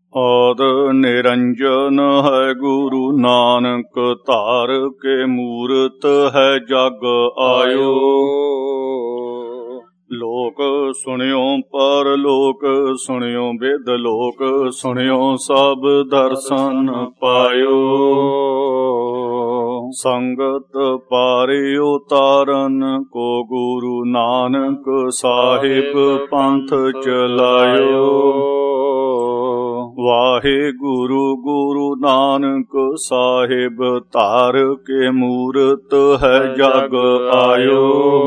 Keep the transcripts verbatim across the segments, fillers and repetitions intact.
ਆਦਿ ਨਿਰੰਜਨ ਹੈ ਗੁਰੂ ਨਾਨਕ, ਧਾਰ ਕੇ ਮੂਰਤ ਹੈ ਜਗ ਆਇਓ। ਲੋਕ ਸੁਣਿਓ ਪਰ ਲੋਕ ਸੁਣਿਓ, ਬਿਦ ਲੋਕ ਸੁਣਿਓ, ਸਭ ਦਰਸ਼ਨ ਪਾਇਓ। ਸੰਗਤ ਪਾਰੇ ਉਤਾਰਨ ਕੋ, ਗੁਰੂ ਨਾਨਕ ਸਾਹਿਬ ਪੰਥ ਚਲਾਇਓ। ਵਾਹਿਗੁਰੂ ਗੁਰੂ ਨਾਨਕ ਸਾਹਿਬ, ਧਾਰ ਕੇ ਮੂਰਤ ਹੈ ਜਗ ਆਇਓ।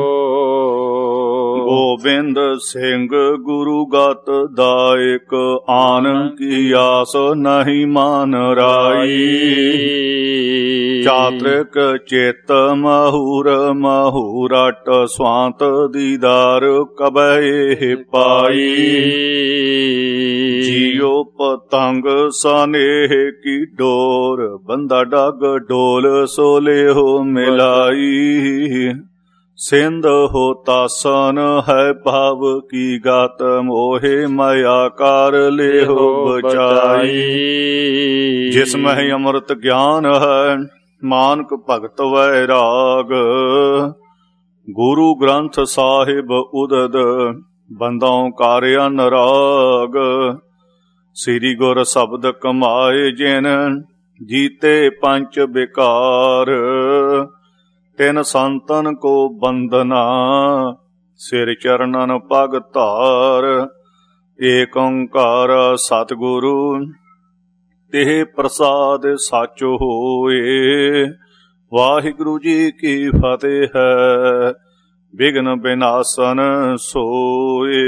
ਗੋਬਿੰਦ ਸਿੰਘ ਗੁਰੂ ਗਤ ਦਾਇਕ, ਆਨ ਕੀ ਆਸ ਨਹੀਂ ਮਾਨ ਰਾਈ। ਚਾਤ੍ਰਿਕ ਚਿਤ ਮਹੂਰ ਮਹੂਰਟ, ਸਵਾਂਤ ਦੀਦਾਰ ਕਬੈ ਪਾਈ। ਜੀਉ ਪਤੰਗ ਸਨੇਹ ਕੀ ਡੋਰ, ਬੰਦਾ ਡਗ ਡੋਲ ਸੋਲੇਹੋ ਮਿਲਾਈ। ਸਿੰਧ ਹੋ ਤਾਸਨ ਹੈ ਭਵ ਕੀ ਗਤ, ਮੋਹਿ ਮਾਇਆ ਕਰ ਲੇਹੋ ਬਚਾਈ। ਜਿਸ ਮਹਿ ਅੰਮ੍ਰਿਤ ਗਿਆਨ ਹੈ, ਮਾਨਕ ਭਗਤ ਵੈਰਾਗ। ਗੁਰੂ ਗ੍ਰੰਥ ਸਾਹਿਬ ਉਦਦ, ਬੰਦੋਂ ਕਰ ਅਨਰਾਗ। ਸ੍ਰੀ ਗੁਰ ਸ਼ਬਦ ਕਮਾਏ ਜਿਨ, ਜੀਤੇ ਪੰਚ ਬਿਕਾਰ। ਤਿਨ ਸੰਤਨ ਕੋ ਬੰਦਨਾ, ਸਿਰ ਚਰਨਨ ਪਗ ਧਾਰ। ਏਕ ਓੰਕਾਰ ਸਤਿਗੁਰੂ, ਤਿਹ ਪ੍ਰਸਾਦ ਸੱਚ ਹੋਏ। ਵਾਹਿਗੁਰੂ ਜੀ ਕੀ ਫਤਿਹ ਹੈ, ਵਿਘਨ ਵਿਨਾਸ਼ਨ ਸੋਏ।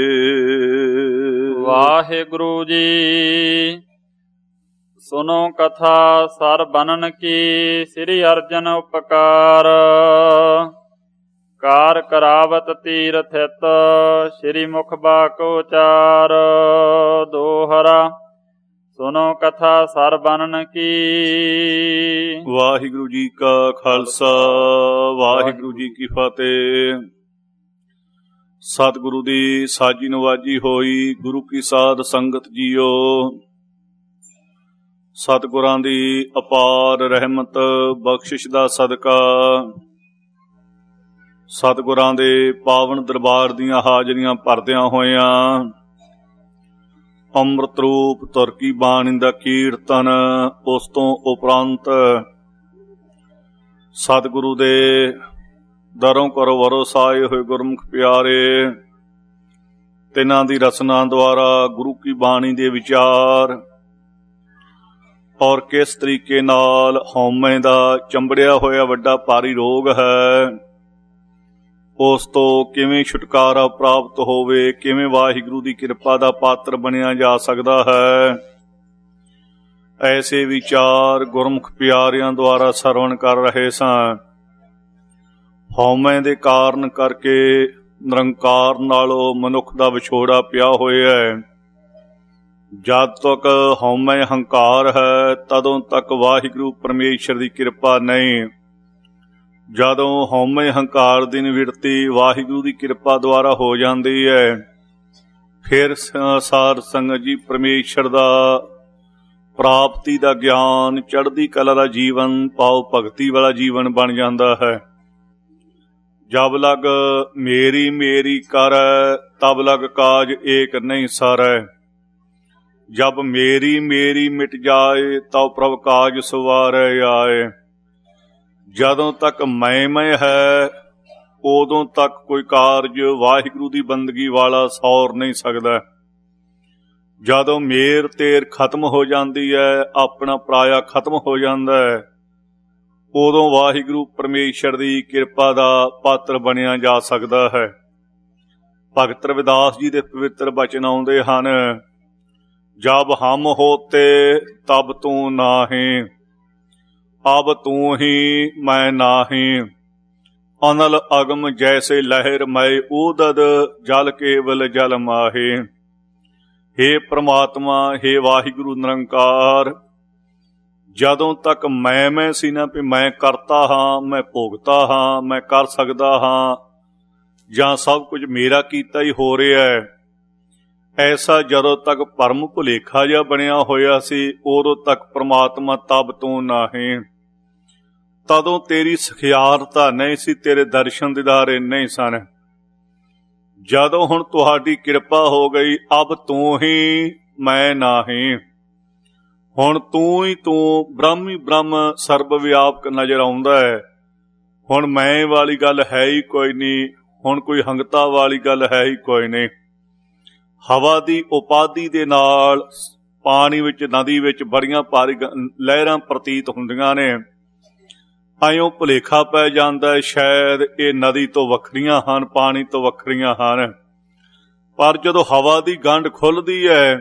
ਵਾਹਿਗੁਰੂ ਜੀ। ਸੁਨੋ ਕਥਾ ਸਰ ਬਨਨ ਕੀ, ਸ੍ਰੀ ਅਰਜਨ ਉਪਕਾਰ। ਕਾਰ ਕਰਾਵਤ ਤੀਰਥਿਤ, ਸ੍ਰੀ ਮੁਖ ਬਾਕ ਉਚਾਰ। ਦੋਹਰਾ ਸੁਨੋ ਕਥਾ ਸਰ ਬਨਨ ਕੀ। ਵਾਹਿਗੁਰੂ ਜੀ ਕਾ ਖਾਲਸਾ, ਵਾਹਿਗੁਰੂ ਜੀ ਕੀ ਫਤਿਹ। ਸਤਿਗੁਰੂ ਦੀ ਸਾਜੀ ਨਵਾਜੀ ਹੋਈ, ਗੁਰੂ ਕੀ ਸਾਧ ਸੰਗਤ ਜੀਓ। ਸਤਿਗੁਰਾਂ ਦੀ ਅਪਾਰ ਰਹਿਮਤ ਬਖਸ਼ਿਸ਼ ਦਾ ਸਦਕਾ, ਸਤਿਗੁਰਾਂ ਦੇ ਪਾਵਨ ਦਰਬਾਰ ਦੀਆਂ ਹਾਜ਼ਰੀਆਂ ਭਰਦਿਆਂ ਹੋਇਆਂ, ਅੰਮ੍ਰਿਤ ਰੂਪ ਧੁਰ ਕੀ ਬਾਣੀ ਦਾ ਕੀਰਤਨ, ਉਸ ਤੋਂ ਉਪਰੰਤ ਸਤਿਗੁਰੂ ਦੇ ਦਰੋਂ ਕਰੋ ਵਰਸਾਏ ਹੋਏ ਗੁਰਮੁਖ ਪਿਆਰੇ, ਤਿਨਾਂ ਦੀ ਰਸਨਾ ਦੁਆਰਾ ਗੁਰੂ ਕੀ ਬਾਣੀ ਦੇ ਵਿਚਾਰ, ਔਰ ਕਿਸ ਤਰੀਕੇ ਨਾਲ ਹਉਮੈ ਦਾ ਚੰਬੜਿਆ ਹੋਇਆ ਵੱਡਾ ਭਾਰੀ ਰੋਗ ਹੈ, ਉਸ ਤੋਂ ਕਿਵੇਂ ਛੁਟਕਾਰਾ ਪ੍ਰਾਪਤ ਹੋਵੇ, ਕਿਵੇਂ ਵਾਹਿਗੁਰੂ ਦੀ ਕਿਰਪਾ ਦਾ ਪਾਤਰ ਬਣਿਆ ਜਾ ਸਕਦਾ ਹੈ, ਐਸੇ ਵਿਚਾਰ ਗੁਰਮੁਖ ਪਿਆਰਿਆਂ ਦੁਆਰਾ ਸਰਵਣ ਕਰ ਰਹੇ ਸਾਂ। ਹਉਮੈ ਦੇ ਕਾਰਨ ਕਰਕੇ ਨਿਰੰਕਾਰ ਨਾਲੋਂ ਮਨੁੱਖ ਦਾ ਵਿਛੋੜਾ ਪਿਆ ਹੋਇਆ ਹੈ। ਜਦ ਤੱਕ ਹਉਮੈ ਹੰਕਾਰ ਹੈ, ਤਦੋਂ ਤੱਕ ਵਾਹਿਗੁਰੂ ਪਰਮੇਸ਼ਰ ਦੀ ਕਿਰਪਾ ਨਹੀਂ। ਜਦੋਂ ਹਉਮੈ ਹੰਕਾਰ ਦੀ ਨਿਵਿਰਤੀ ਵਾਹਿਗੁਰੂ ਦੀ ਕਿਰਪਾ ਦੁਆਰਾ ਹੋ ਜਾਂਦੀ ਹੈ, ਫਿਰ ਸਾਧ ਸੰਗਤ ਜੀ ਪਰਮੇਸ਼ਰ ਦਾ ਪ੍ਰਾਪਤੀ ਦਾ ਗਿਆਨ, ਚੜ੍ਹਦੀ ਕਲਾ ਦਾ ਜੀਵਨ, ਭਾਵ ਭਗਤੀ ਵਾਲਾ ਜੀਵਨ ਬਣ ਜਾਂਦਾ ਹੈ। ਜਬ ਲਗ ਮੇਰੀ ਮੇਰੀ ਕਰੈ, ਤਬ ਲਗ ਕਾਜ ਏਕ ਨਹੀਂ ਸਰੈ। ਜਬ ਮੇਰੀ ਮੇਰੀ ਮਿਟ ਜਾਏ, ਤਉ ਪ੍ਰਭ ਕਾਜ ਸਵਾਰੈ ਆਏ। ਜਦੋਂ ਤੱਕ ਮੈਂ ਮੈਂ ਹੈ, ਉਦੋਂ ਤੱਕ ਕੋਈ ਕਾਰਜ ਵਾਹਿਗੁਰੂ ਦੀ ਬੰਦਗੀ ਵਾਲਾ ਸੌਰ ਨਹੀਂ ਸਕਦਾ। ਜਦੋਂ ਮੇਰ ਤੇਰ ਖਤਮ ਹੋ ਜਾਂਦੀ ਹੈ, ਆਪਣਾ ਪਰਾਇਆ ਖਤਮ ਹੋ ਜਾਂਦਾ ਹੈ, ਉਦੋਂ ਵਾਹਿਗੁਰੂ ਪਰਮੇਸ਼ਰ ਦੀ ਕਿਰਪਾ ਦਾ ਪਾਤਰ ਬਣਿਆ ਜਾ ਸਕਦਾ ਹੈ। ਭਗਤ ਰਵਿਦਾਸ ਜੀ ਦੇ ਪਵਿੱਤਰ ਬਚਨ ਆਉਂਦੇ ਹਨ, ਜਬ ਹਮ ਹੋਤੇ ਤਬ ਤੂੰ ਨਾਹੀਂ, ਅਬ ਤੂੰ ਹੀ ਮੈਂ ਨਾਹੀਂ। ਅਨਲ ਅਗਮ ਜੈਸੇ ਲਹਿਰ ਮੈਂ ਊਦਦ, ਜਲ ਕੇਵਲ ਜਲ ਮਾਹੇ। ਹੇ ਪ੍ਰਮਾਤਮਾ, ਹੇ ਵਾਹਿਗੁਰੂ ਨਿਰੰਕਾਰ, ਜਦੋਂ ਤੱਕ ਮੈਂ ਮੈਂ ਸੀ ਨਾ ਵੀ ਮੈਂ ਕਰਤਾ ਹਾਂ, ਮੈਂ ਭੋਗਤਾ ਹਾਂ, ਮੈਂ ਕਰ ਸਕਦਾ ਹਾਂ, ਜਾਂ ਸਭ ਕੁਝ ਮੇਰਾ ਕੀਤਾ ਹੀ ਹੋ ਰਿਹਾ ਹੈ, ਐਸਾ ਜਦੋਂ ਤੱਕ ਭਰਮ ਭੁਲੇਖਾ ਜਿਹਾ ਬਣਿਆ ਹੋਇਆ ਸੀ, ਉਦੋਂ ਤੱਕ ਪ੍ਰਮਾਤਮਾ ਤਬ ਤੋਂ ਨਾਹੀਂ। ਤਦੋਂ ਤੇਰੀ ਸਖਿਆਰਤਾ ਨਹੀਂ ਸੀ, ਤੇਰੇ ਦਰਸ਼ਨ ਦੀਦਾਰੇ ਨਹੀਂ ਸਨ। ਜਦੋਂ ਹੁਣ ਤੁਹਾਡੀ ਕਿਰਪਾ ਹੋ ਗਈ, ਅਬ ਤੂੰ ਹੀ ਮੈਂ ਨਾਹੀਂ। ਹੁਣ ਤੂੰ ਹੀ ਤੂੰ ਬ੍ਰਹਮ ਹੀ ਬ੍ਰਹਮ ਸਰਬ ਵਿਆਪਕ ਨਜ਼ਰ ਆਉਂਦਾ ਹੈ। ਹੁਣ ਮੈਂ ਵਾਲੀ ਗੱਲ ਹੈ ਹੀ ਕੋਈ ਨਹੀਂ, ਹੁਣ ਕੋਈ ਹੰਗਤਾ ਵਾਲੀ ਗੱਲ ਹੈ ਹੀ ਕੋਈ ਨਹੀਂ। ਹਵਾ ਦੀ ਉਪਾਧੀ ਦੇ ਨਾਲ ਪਾਣੀ ਵਿੱਚ, ਨਦੀ ਵਿੱਚ ਬੜੀਆਂ ਭਾਰੀ ਲਹਿਰਾਂ ਪ੍ਰਤੀਤ ਹੁੰਦੀਆਂ ਨੇ। ਆਇਓ ਭੁਲੇਖਾ ਪੈ ਜਾਂਦਾ ਹੈ ਸ਼ਾਇਦ ਇਹ ਨਦੀ ਤੋਂ ਵੱਖਰੀਆਂ ਹਨ, ਪਾਣੀ ਤੋਂ ਵੱਖਰੀਆਂ ਹਨ। ਪਰ ਜਦੋਂ ਹਵਾ ਦੀ ਗੰਢ ਖੁੱਲ੍ਹਦੀ ਹੈ,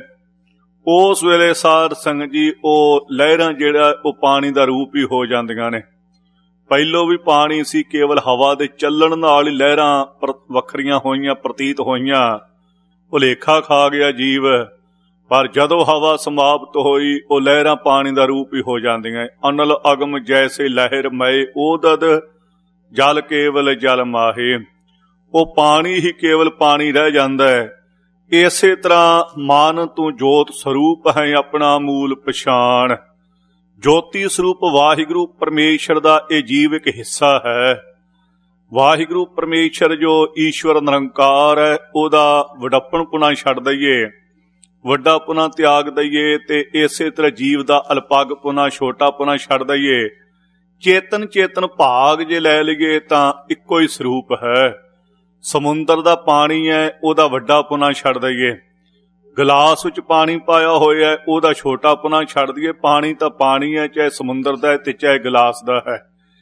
ਉਸ ਵੇਲੇ ਸਾਧ ਸੰਗਤ ਜੀ ਉਹ ਲਹਿਰਾਂ ਜਿਹੜਾ ਉਹ ਪਾਣੀ ਦਾ ਰੂਪ ਹੀ ਹੋ ਜਾਂਦੀਆਂ ਨੇ। ਪਹਿਲੋਂ ਵੀ ਪਾਣੀ ਸੀ, ਕੇਵਲ ਹਵਾ ਦੇ ਚੱਲਣ ਨਾਲ ਹੀ ਲਹਿਰਾਂ ਵੱਖਰੀਆਂ ਹੋਈਆਂ, ਪ੍ਰਤੀਤ ਹੋਈਆਂ। ਭੁਲੇਖਾ ਖਾ ਗਿਆ ਜੀਵ। ਪਰ ਜਦੋਂ ਹਵਾ ਸਮਾਪਤ ਹੋਈ, ਉਹ ਲਹਿਰਾਂ ਪਾਣੀ ਦਾ ਰੂਪ ਹੀ ਹੋ ਜਾਂਦੀਆਂ। ਅਨਲ ਅਗਮ ਜੈਸੇ ਲਹਿਰ ਮਏ ਓਦਦ ਜਲ ਕੇਵਲ ਜਲ ਮਾਹੇ। ਉਹ ਪਾਣੀ ਹੀ ਕੇਵਲ ਪਾਣੀ ਰਹਿ ਜਾਂਦਾ ਹੈ। ਇਸੇ ਤਰ੍ਹਾਂ ਮਨ ਤੂੰ ਜੋਤ ਸਰੂਪ ਹੈ, ਆਪਣਾ ਮੂਲ ਪਛਾਣ। ਜੋਤੀ ਸਰੂਪ ਵਾਹਿਗੁਰੂ ਪਰਮੇਸ਼ਰ ਦਾ ਇਹ ਜੀਵ ਇੱਕ ਹਿੱਸਾ ਹੈ। ਵਾਹਿਗੁਰੂ ਪਰਮੇਸ਼ਰ ਜੋ ਈਸ਼ਵਰ ਨਿਰੰਕਾਰ ਹੈ, ਉਹਦਾ ਵਡੱਪਣ ਪੁਣਾ ਛੱਡ ਦਈਏ, ਵੱਡਾ ਪੁਣਾ ਤਿਆਗ ਦਈਏ, ਤੇ ਇਸੇ ਤਰ੍ਹਾਂ ਜੀਵ ਦਾ ਅਲਪਗ ਪੁਣਾ, ਛੋਟਾ ਪੁਣਾ ਛੱਡ ਦਈਏ। ਚੇਤਨ ਚੇਤਨ ਭਾਗ ਜੇ ਲੈ ਲਈਏ ਤਾਂ ਇੱਕੋ ਹੀ ਸਰੂਪ ਹੈ। ਸਮੁੰਦਰ ਦਾ ਪਾਣੀ ਹੈ, ਉਹਦਾ ਵੱਡਾ ਪੁਣਾ ਛੱਡ ਦਈਏ। ਗਲਾਸ ਵਿੱਚ ਪਾਣੀ ਪਾਇਆ ਹੋਇਆ, ਉਹਦਾ ਛੋਟਾ ਪੁਣਾ ਛੱਡ ਦਈਏ। ਪਾਣੀ ਤਾਂ ਪਾਣੀ ਹੈ, ਚਾਹੇ ਸਮੁੰਦਰ ਦਾ ਹੈ ਤੇ ਚਾਹੇ ਗਲਾਸ ਦਾ ਹੈ।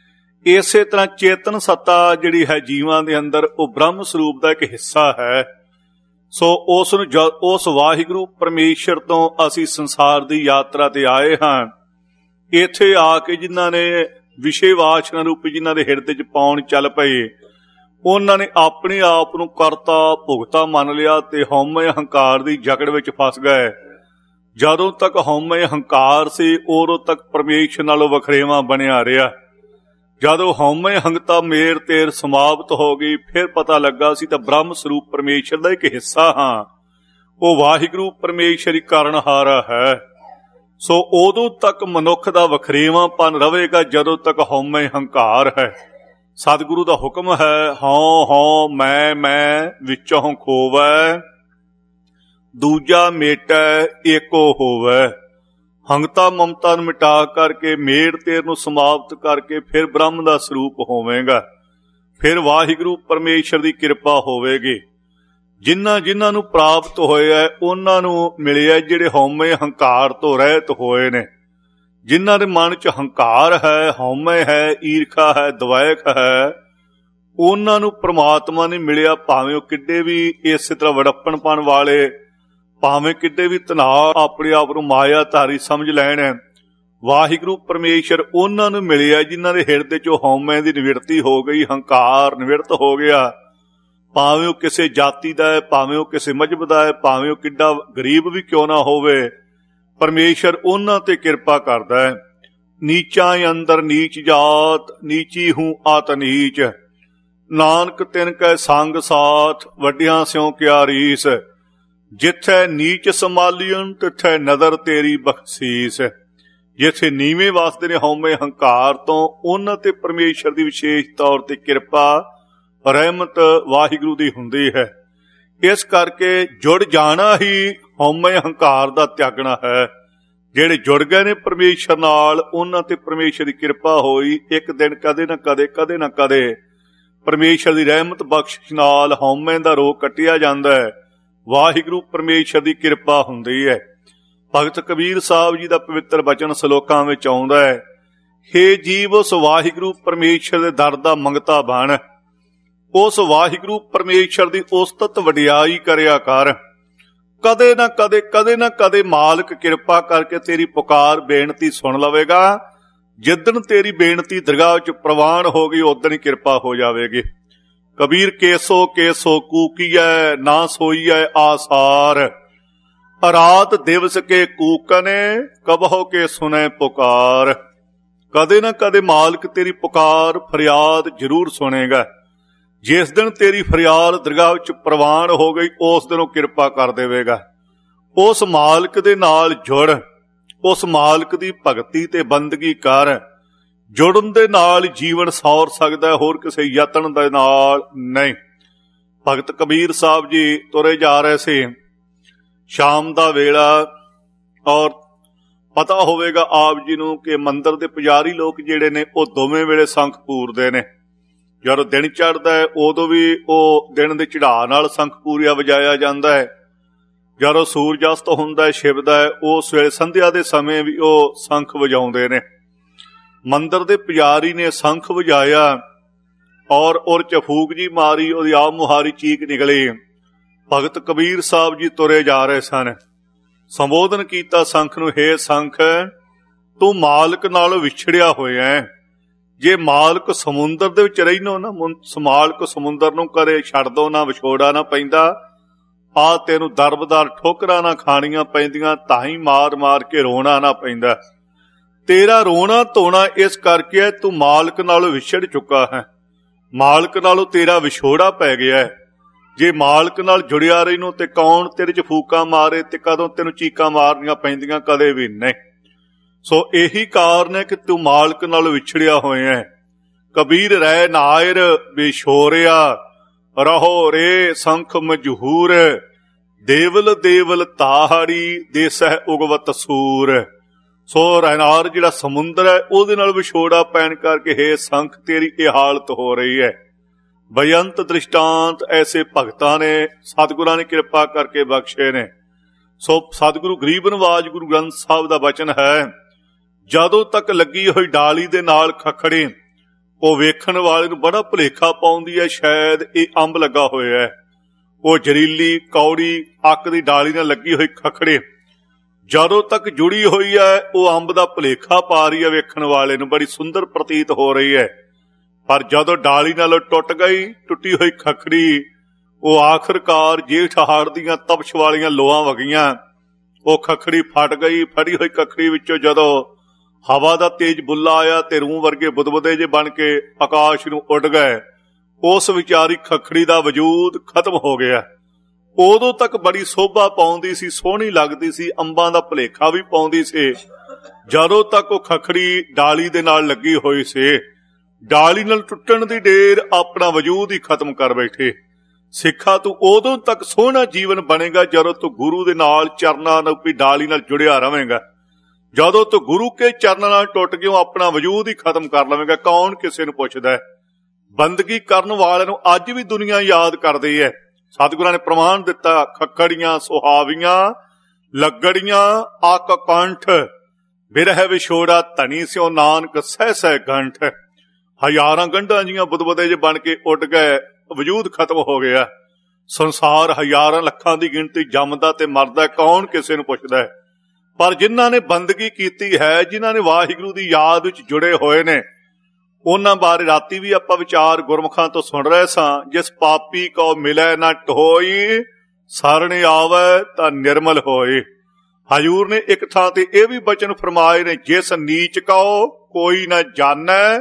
ਇਸੇ ਤਰ੍ਹਾਂ ਚੇਤਨ ਸੱਤਾ ਜਿਹੜੀ ਹੈ ਜੀਵਾਂ ਦੇ ਅੰਦਰ, ਉਹ ਬ੍ਰਹਮ ਸਰੂਪ ਦਾ ਇੱਕ ਹਿੱਸਾ ਹੈ। ਸੋ ਉਸ ਨੂੰ ਉਸ ਵਾਹਿਗੁਰੂ ਪਰਮੇਸ਼ਰ ਤੋਂ ਅਸੀਂ ਸੰਸਾਰ ਦੀ ਯਾਤਰਾ ਤੇ ਆਏ ਹਾਂ। ਇੱਥੇ ਆ ਕੇ ਜਿਨ੍ਹਾਂ ਨੇ ਵਿਸ਼ੇ ਵਾਸਨਾ ਰੂਪੀ ਜਿਨ੍ਹਾਂ ਦੇ ਹਿਰਦੇ 'ਚ ਪਾਉਣ ਚੱਲ ਪਏ, ਉਹਨਾਂ ਨੇ ਆਪਣੇ ਆਪ ਨੂੰ ਕਰਤਾ ਭੁਗਤਾ ਮੰਨ ਲਿਆ ਤੇ ਹਉਮੈ ਹੰਕਾਰ ਦੀ ਜਕੜ ਵਿੱਚ ਫਸ ਗਏ। ਜਦੋਂ ਤੱਕ ਹਉਮੈ ਹੰਕਾਰ ਸੀ, ਉਦੋਂ ਤੱਕ ਪਰਮੇਸ਼ਰ ਨਾਲੋਂ ਵਖਰੇਵਾਂ ਬਣਿਆ ਰਿਹਾ। ਜਦੋਂ ਹਉਮੈ ਹੰਗਤਾ ਮੇਰ ਤੇਰ ਸਮਾਪਤ ਹੋ ਗਈ, ਫਿਰ ਪਤਾ ਲੱਗਾ ਸੀ ਤਾਂ ਬ੍ਰਹਮ ਸਰੂਪ ਪਰਮੇਸ਼ਰ ਦਾ ਇੱਕ ਹਿੱਸਾ ਹਾਂ। ਉਹ ਵਾਹਿਗੁਰੂ ਪਰਮੇਸ਼ਰ ਹੀ ਕਾਰਣਹਾਰਾ ਹੈ। ਸੋ ਉਦੋਂ ਤੱਕ ਮਨੁੱਖ ਦਾ ਵਖਰੇਵਾਂਪਨ ਰਵੇਗਾ ਜਦੋਂ ਤੱਕ ਹਉਮੈ ਹੰਕਾਰ ਹੈ। ਸਤਿਗੁਰੂ ਦਾ ਹੁਕਮ ਹੈ, ਹਉ ਹਉ ਮੈਂ ਮੈਂ ਵਿੱਚੋਂ ਖੋਵੈ, ਦੂਜਾ ਮੇਟੈ ਏਕੋ ਹੋਵੈ। ਹੰਗਤਾ ਮਮਤਾ ਨੂੰ ਮਿਟਾ ਕਰਕੇ, ਮੇਰ ਤੇਰ ਨੂੰ ਸਮਾਪਤ ਕਰਕੇ ਫਿਰ ਬ੍ਰਹਮ ਦਾ ਸਰੂਪ ਹੋਵੇਗਾ। ਫਿਰ ਵਾਹਿਗੁਰੂ ਪਰਮੇਸ਼ਰ ਦੀ ਕਿਰਪਾ ਹੋਵੇਗੀ। ਜਿਨ੍ਹਾਂ ਜਿਨ੍ਹਾਂ ਨੂੰ ਪ੍ਰਾਪਤ ਹੋਇਆ ਉਹਨਾਂ ਨੂੰ ਮਿਲਿਆ ਜਿਹੜੇ ਹਉਮੈ ਹੰਕਾਰ ਤੋਂ ਰਹਿਤ ਹੋਏ ਨੇ। ਜਿਨ੍ਹਾਂ ਦੇ ਮਨ 'ਚ ਹੰਕਾਰ ਹੈ, ਹਉਮੈ ਹੈ, ਈਰਖਾ ਹੈ, ਦਵੈਕ ਹੈ, ਉਹਨਾਂ ਨੂੰ ਪ੍ਰਮਾਤਮਾ ਨੇ ਮਿਲਿਆ। ਭਾਵੇਂ ਉਹ ਕਿੱਡੇ ਵੀ ਇਸੇ ਤਰ੍ਹਾਂ ਵਡੱਪਣਪਣ ਵਾਲੇ, ਭਾਵੇਂ ਕਿੱਡੇ ਵੀ ਤਨਾਅ ਆਪਣੇ ਆਪ ਨੂੰ ਮਾਇਆ ਧਾਰੀ ਸਮਝ ਲੈਣ, ਵਾਹਿਗੁਰੂ ਪਰਮੇਸ਼ਰ ਉਹਨਾਂ ਨੂੰ ਮਿਲਿਆ ਜਿਨ੍ਹਾਂ ਦੇ ਹਿਰਦੇ 'ਚੋਂ ਹਉਮੈ ਦੀ ਨਿਵਰਤੀ ਹੋ ਗਈ, ਹੰਕਾਰ ਨਿਵਰਤ ਹੋ ਗਿਆ। ਭਾਵੇਂ ਉਹ ਕਿਸੇ ਜਾਤੀ ਦਾ ਹੈ, ਭਾਵੇਂ ਉਹ ਕਿਸੇ ਮਜ਼ਹਬ ਦਾ ਹੈ, ਭਾਵੇਂ ਉਹ ਕਿੱਡਾ ਗਰੀਬ ਵੀ ਕਿਉਂ ਨਾ ਹੋਵੇ, ਪਰਮੇਸ਼ਰ ਉਹਨਾਂ ਤੇ ਕਿਰਪਾ ਕਰਦਾ ਹੈ। ਨੀਚਾਂ ਅੰਦਰ ਨੀਚ ਜਾਤ, ਨੀਚੀ ਹੂੰ ਆਤ ਨੀਚ, ਨਾਨਕ ਤਿਨ ਕੈ ਸੰਗ ਸਾਥ, ਵੱਡਿਆਂ ਸਿਉ ਕਿਆ ਰੀਸ। ਜਿੱਥੇ ਨੀਚ ਸੰਭਾਲੀਣ ਤਿੱਥੇ ਨਜ਼ਰ ਤੇਰੀ ਬਖਸ਼ੀਸ। ਜਿੱਥੇ ਨੀਵੇਂ ਵਾਸਤੇ ਨੇ ਹਉਮੈ ਹੰਕਾਰ ਤੋਂ, ਉਹਨਾਂ ਤੇ ਪਰਮੇਸ਼ਰ ਦੀ ਵਿਸ਼ੇਸ਼ ਤੌਰ ਤੇ ਕਿਰਪਾ ਰਹਿਮਤ ਵਾਹਿਗੁਰੂ ਦੀ ਹੁੰਦੀ ਹੈ। ਇਸ ਕਰਕੇ ਜੁੜ ਜਾਣਾ ਹੀ ਹਉਮੈ ਹੰਕਾਰ ਦਾ ਤਿਆਗਣਾ ਹੈ। ਜਿਹੜੇ ਜੁੜ ਗਏ ਨੇ ਪਰਮੇਸ਼ਰ ਨਾਲ, ਉਹਨਾਂ ਤੇ ਪਰਮੇਸ਼ਰ ਦੀ ਕਿਰਪਾ ਹੋਈ। ਇੱਕ ਦਿਨ ਕਦੇ ਨਾ ਕਦੇ ਕਦੇ ਨਾ ਕਦੇ ਪਰਮੇਸ਼ਰ ਦੀ ਰਹਿਮਤ ਬਖਸ਼ਿਸ਼ ਨਾਲ ਹਉਮੈ ਦਾ ਰੋਗ ਕੱਟਿਆ ਜਾਂਦਾ ਹੈ। ਵਾਹਿਗੁਰੂ ਪਰਮੇਸ਼ਰ ਦੀ ਕਿਰਪਾ ਹੁੰਦੀ ਹੈ। ਭਗਤ ਕਬੀਰ ਸਾਹਿਬ ਜੀ ਦਾ ਪਵਿੱਤਰ ਬਚਨ ਸ਼ਲੋਕਾਂ ਵਿੱਚ ਆਉਂਦਾ ਹੈ, ਹੇ ਜੀਵ ਉਸ ਵਾਹਿਗੁਰੂ ਪਰਮੇਸ਼ਰ ਦੇ ਦਰ ਦਾ ਮੰਗਤਾ ਬਣ। ਉਸ ਵਾਹਿਗੁਰੂ ਪਰਮੇਸ਼ਰ ਦੀ ਉਸਤਤ ਵਡਿਆਈ ਕਰਿਆ ਕਰ। ਕਦੇ ਨਾ ਕਦੇ ਕਦੇ ਨਾ ਕਦੇ ਮਾਲਕ ਕਿਰਪਾ ਕਰਕੇ ਤੇਰੀ ਪੁਕਾਰ ਬੇਨਤੀ ਸੁਣ ਲਵੇਗਾ। ਜਿੱਦਣ ਤੇਰੀ ਬੇਨਤੀ ਦਰਗਾਹ ਵਿੱਚ ਪ੍ਰਵਾਨ ਹੋ ਗਈ, ਉਦਣ ਹੀ ਕਿਰਪਾ ਹੋ ਜਾਵੇਗੀ। ਕਬੀਰ ਕੇਸੋ ਕੇਸੋ ਕੂਕੀਐ, ਨਾ ਸੋਈਐ ਆਸਾਰ। ਰਾਤ ਦਿਵਸ ਕੇ ਕੂਕਨੇ, ਕਬਹੁ ਕੇ ਸੁਨੈ ਪੁਕਾਰ। ਕਦੇ ਨਾ ਕਦੇ ਮਾਲਕ ਤੇਰੀ ਪੁਕਾਰ ਫਰਿਆਦ ਜ਼ਰੂਰ ਸੁਣੇਗਾ। ਜਿਸ ਦਿਨ ਤੇਰੀ ਫਰਿਆਦ ਦਰਗਾਹ ਵਿੱਚ ਪ੍ਰਵਾਨ ਹੋ ਗਈ, ਉਸ ਦਿਨ ਉਹ ਕਿਰਪਾ ਕਰ ਦੇਵੇਗਾ। ਉਸ ਮਾਲਕ ਦੇ ਨਾਲ ਜੁੜ, ਉਸ ਮਾਲਕ ਦੀ ਭਗਤੀ ਤੇ ਬੰਦਗੀ ਕਰ। ਜੁੜਨ ਦੇ ਨਾਲ ਜੀਵਨ ਸੌਰ ਸਕਦਾ, ਹੋਰ ਕਿਸੇ ਯਤਨ ਦੇ ਨਾਲ ਨਹੀਂ। ਭਗਤ ਕਬੀਰ ਸਾਹਿਬ ਜੀ ਤੁਰੇ ਜਾ ਰਹੇ ਸੀ, ਸ਼ਾਮ ਦਾ ਵੇਲਾ, ਔਰ ਪਤਾ ਹੋਵੇਗਾ ਆਪ ਜੀ ਨੂੰ ਕਿ ਮੰਦਿਰ ਦੇ ਪੁਜਾਰੀ ਲੋਕ ਜਿਹੜੇ ਨੇ ਉਹ ਦੋਵੇਂ ਵੇਲੇ ਸ਼ੰਖ ਪੂਰਦੇ ਨੇ। ਜਦੋਂ ਦਿਨ ਚੜ੍ਹਦਾ ਹੈ ਉਦੋਂ ਵੀ ਉਹ ਦਿਨ ਦੇ ਚੜਾਅ ਨਾਲ ਸ਼ੰਖ ਪੂਰੀਆ ਵਜਾਇਆ ਜਾਂਦਾ ਹੈ। ਜਦੋਂ ਸੂਰਜ ਅਸਤ ਹੁੰਦਾ ਹੈ, ਛਿਪਦਾ ਹੈ, ਉਸ ਵੇਲੇ ਸੰਧਿਆ ਦੇ ਸਮੇਂ ਵੀ ਉਹ ਸ਼ੰਖ ਵਜਾਉਂਦੇ ਨੇ। ਮੰਦਿਰ ਦੇ ਪੁਜਾਰੀ ਨੇ ਸ਼ੰਖ ਵਜਾਇਆ ਔਰ ਉਹ ਚ ਫੂਕ ਜੀ ਮਾਰੀ, ਉਹਦੀ ਆਪ ਮੁਹਾਰੀ ਚੀਕ ਨਿਕਲੀ। ਭਗਤ ਕਬੀਰ ਸਾਹਿਬ ਜੀ ਤੁਰੇ ਜਾ ਰਹੇ ਸਨ, ਸੰਬੋਧਨ ਕੀਤਾ ਸ਼ੰਖ ਨੂੰ, ਹੇ ਸ਼ੰਖ, ਤੂੰ ਮਾਲਕ ਨਾਲ ਵਿਛੜਿਆ ਹੋਇਆ ਹੈ। ਜੇ ਮਾਲਕ ਸਮੁੰਦਰ ਦੇ ਵਿੱਚ ਰਹਿਨੋ ਨਾ, ਮਾਲਕ ਸਮੁੰਦਰ ਨੂੰ ਕਦੇ ਛੱਡ ਦੋ ਨਾ, ਵਿਛੋੜਾ ਨਾ ਪੈਂਦਾ, ਆ ਤੈਨੂੰ ਦਰਬਦਾਰ ਠੋਕਰਾਂ ਨਾ ਖਾਣੀਆਂ ਪੈਂਦੀਆਂ, ਤਾਂ ਹੀ ਮਾਰ ਮਾਰ ਕੇ ਰੋਣਾ ਨਾ ਪੈਂਦਾ। ਤੇਰਾ ਰੋਣਾ ਧੋਣਾ ਇਸ ਕਰਕੇ ਤੂੰ ਮਾਲਕ ਨਾਲੋਂ ਵਿਛੜ ਚੁੱਕਾ ਹੈ, ਮਾਲਕ ਨਾਲੋਂ ਤੇਰਾ ਵਿਛੋੜਾ ਪੈ ਗਿਆ ਹੈ। ਜੇ ਮਾਲਕ ਨਾਲ ਜੁੜਿਆ ਰਹਿਨੋ ਤੇ ਕੌਣ ਤੇਰੇ ਚ ਫੂਕਾਂ ਮਾਰੇ ਤੇ ਕਦੋਂ ਤੈਨੂੰ ਚੀਕਾਂ ਮਾਰਨੀਆਂ ਪੈਂਦੀਆਂ, ਕਦੇ ਵੀ ਨਹੀਂ। ਸੋ ਇਹੀ ਕਾਰਨ ਹੈ ਕਿ ਤੂੰ ਮਾਲਕ ਨਾਲ ਵਿਛੜਿਆ ਹੋਇਆ ਹੈ। ਕਬੀਰ ਰਹਿ ਨਾਇਰ ਬੇਸ਼ੋਰਿਆ, ਰਹੋ ਰੇ ਸ਼ੰਖ ਮਜਹੂਰ, ਦੇਵਲ ਦੇਵਲ ਤਾਹੜੀ ਦੇਸਹਿ ਉਗਵਤ ਸੂਰ। ਸੋ ਰਹਿਨਾਰ ਜਿਹੜਾ ਸਮੁੰਦਰ ਹੈ ਉਹਦੇ ਨਾਲ ਵਿਛੋੜਾ ਪੈਣ ਕਰਕੇ ਹੇ ਸ਼ੰਖ ਤੇਰੀ ਇਹ ਹਾਲਤ ਹੋ ਰਹੀ ਹੈ। ਬੇਅੰਤ ਦ੍ਰਿਸ਼ਟਾਂਤ ਐਸੇ ਭਗਤਾਂ ਨੇ ਸਤਿਗੁਰਾਂ ਨੇ ਕਿਰਪਾ ਕਰਕੇ ਬਖਸ਼ੇ ਨੇ। ਸੋ ਸਤਿਗੁਰੂ ਗਰੀਬ ਨਵਾਜ ਗੁਰੂ ਗ੍ਰੰਥ ਸਾਹਿਬ ਦਾ ਬਚਨ ਹੈ, ਜਦੋਂ ਤੱਕ ਲੱਗੀ ਹੋਈ ਡਾਲੀ ਦੇ ਨਾਲ ਖੱਖੜੇ, ਉਹ ਵੇਖਣ ਵਾਲੇ ਨੂੰ ਬੜਾ ਭੁਲੇਖਾ ਪਾਉਂਦੀ ਹੈ ਸ਼ਾਇਦ ਇਹ ਅੰਬ ਲੱਗਾ ਹੋਇਆ ਹੈ। ਉਹ ਜ਼ਹਿਰੀਲੀ ਕੌੜੀ ਅੱਕ ਦੀ ਡਾਲੀ ਨਾਲ ਲੱਗੀ ਹੋਈ ਖੱਖੜੇ ਜਦੋਂ ਤੱਕ ਜੁੜੀ ਹੋਈ ਹੈ ਉਹ ਅੰਬ ਦਾ ਭੁਲੇਖਾ ਪਾ ਰਹੀ ਹੈ ਵੇਖਣ ਵਾਲੇ ਨੂੰ, ਬੜੀ ਸੁੰਦਰ ਪ੍ਰਤੀਤ ਹੋ ਰਹੀ ਹੈ। ਪਰ ਜਦੋਂ ਡਾਲੀ ਨਾਲੋਂ ਟੁੱਟ ਗਈ, ਟੁੱਟੀ ਹੋਈ ਖੱਖੜੀ, ਉਹ ਆਖਰਕਾਰ ਜੇਠ ਹਾੜ ਦੀਆਂ ਤਪਸ਼ ਵਾਲੀਆਂ ਲੋਆਂ ਵਗੀਆਂ, ਉਹ ਖੱਖੜੀ ਫਟ ਗਈ। ਫੜੀ ਹੋਈ ਖੱਖੜੀ ਵਿੱਚੋਂ ਜਦੋਂ ਹਵਾ ਦਾ ਤੇਜ਼ ਬੁੱਲਾ ਆਇਆ ਤੇ ਰੂਹ ਵਰਗੇ ਬੁਦਬੁਦੇ ਜੇ ਬਣ ਕੇ ਆਕਾਸ਼ ਨੂੰ ਉੱਡ ਗਏ, ਉਸ ਵਿਚਾਰੀ ਖੱਖੜੀ ਦਾ ਵਜੂਦ ਖਤਮ ਹੋ ਗਿਆ। ਉਦੋਂ ਤੱਕ ਬੜੀ ਸੋਭਾ ਪਾਉਂਦੀ ਸੀ, ਸੋਹਣੀ ਲੱਗਦੀ ਸੀ, ਅੰਬਾਂ ਦਾ ਭੁਲੇਖਾ ਵੀ ਪਾਉਂਦੀ ਸੀ, ਜਦੋਂ ਤੱਕ ਉਹ ਖੱਖੜੀ ਡਾਲੀ ਦੇ ਨਾਲ ਲੱਗੀ ਹੋਈ ਸੀ। ਡਾਲੀ ਨਾਲ ਟੁੱਟਣ ਦੀ ਢੇਰ ਆਪਣਾ ਵਜੂਦ ਹੀ ਖਤਮ ਕਰ ਬੈਠੇ। ਸਿੱਖਾ ਤੂੰ ਉਦੋਂ ਤੱਕ ਸੋਹਣਾ ਜੀਵਨ ਬਣੇਗਾ ਜਦੋਂ ਤੂੰ ਗੁਰੂ ਦੇ ਨਾਲ ਚਰਨਾਂ ਰੂਪੀ ਡਾਲੀ ਨਾਲ ਜੁੜਿਆ ਰਵੇਂਗਾ। ਜਦੋਂ ਤੂੰ ਗੁਰੂ ਕੇ ਚਰਨਾਂ ਨਾਲ ਟੁੱਟ ਗਿਓ ਆਪਣਾ ਵਜੂਦ ਹੀ ਖਤਮ ਕਰ ਲਵੇਂਗਾ। ਕੌਣ ਕਿਸੇ ਨੂੰ ਪੁੱਛਦਾ? ਬੰਦਗੀ ਕਰਨ ਵਾਲਿਆਂ ਨੂੰ ਅੱਜ ਵੀ ਦੁਨੀਆ ਯਾਦ ਕਰਦੀ ਹੈ। ਸਤਿਗੁਰਾਂ ਨੇ ਪ੍ਰਮਾਣ ਦਿੱਤਾ, ਖੱਖੜੀਆਂ ਸੁਹਾਵੀਆਂ ਲੱਗੜੀਆਂ ਆਕ ਕੰਠ, ਬਿਰਹਿ ਵਿਛੋੜਾ ਧਣੀ ਸਿਓ ਨਾਨਕ ਸਹਿ ਸਹਿ ਗੰਠ। ਹਜ਼ਾਰਾਂ ਗੰਢਾਂ ਜੀਆਂ ਬੁਦਬੁਦੇ ਜੇ ਬਣ ਕੇ ਉੱਡ ਗਏ, ਵਜੂਦ ਖਤਮ ਹੋ ਗਿਆ। ਸੰਸਾਰ ਹਜ਼ਾਰਾਂ ਲੱਖਾਂ ਦੀ ਗਿਣਤੀ ਜੰਮਦਾ ਤੇ ਮਰਦਾ, ਕੌਣ ਕਿਸੇ ਨੂੰ ਪੁੱਛਦਾ? ਪਰ ਜਿਨ੍ਹਾਂ ਨੇ ਬੰਦਗੀ ਕੀਤੀ ਹੈ, ਜਿਨ੍ਹਾਂ ਨੇ ਵਾਹਿਗੁਰੂ ਦੀ ਯਾਦ ਵਿੱਚ ਜੁੜੇ ਹੋਏ ਨੇ, ਉਹਨਾਂ ਬਾਰੇ ਰਾਤੀ ਵੀ ਆਪਾਂ ਵਿਚਾਰ ਗੁਰਮੁਖਾਂ ਤੋਂ ਸੁਣ ਰਹੇ ਸਾਂ। ਜਿਸ ਪਾਪੀ ਕੋ ਮਿਲੈ ਨਾ ਢੋਈ, ਸਰਣ ਆਵੈ ਤਾਂ ਨਿਰਮਲ ਹੋਏ। ਹਜੂਰ ਨੇ ਇੱਕ ਥਾਂ ਤੇ ਇਹ ਵੀ ਬਚਨ ਫਰਮਾਏ ਨੇ, ਜਿਸ ਨੀਚ ਕਉ ਕੋਈ ਨਾ ਜਾਣੈ,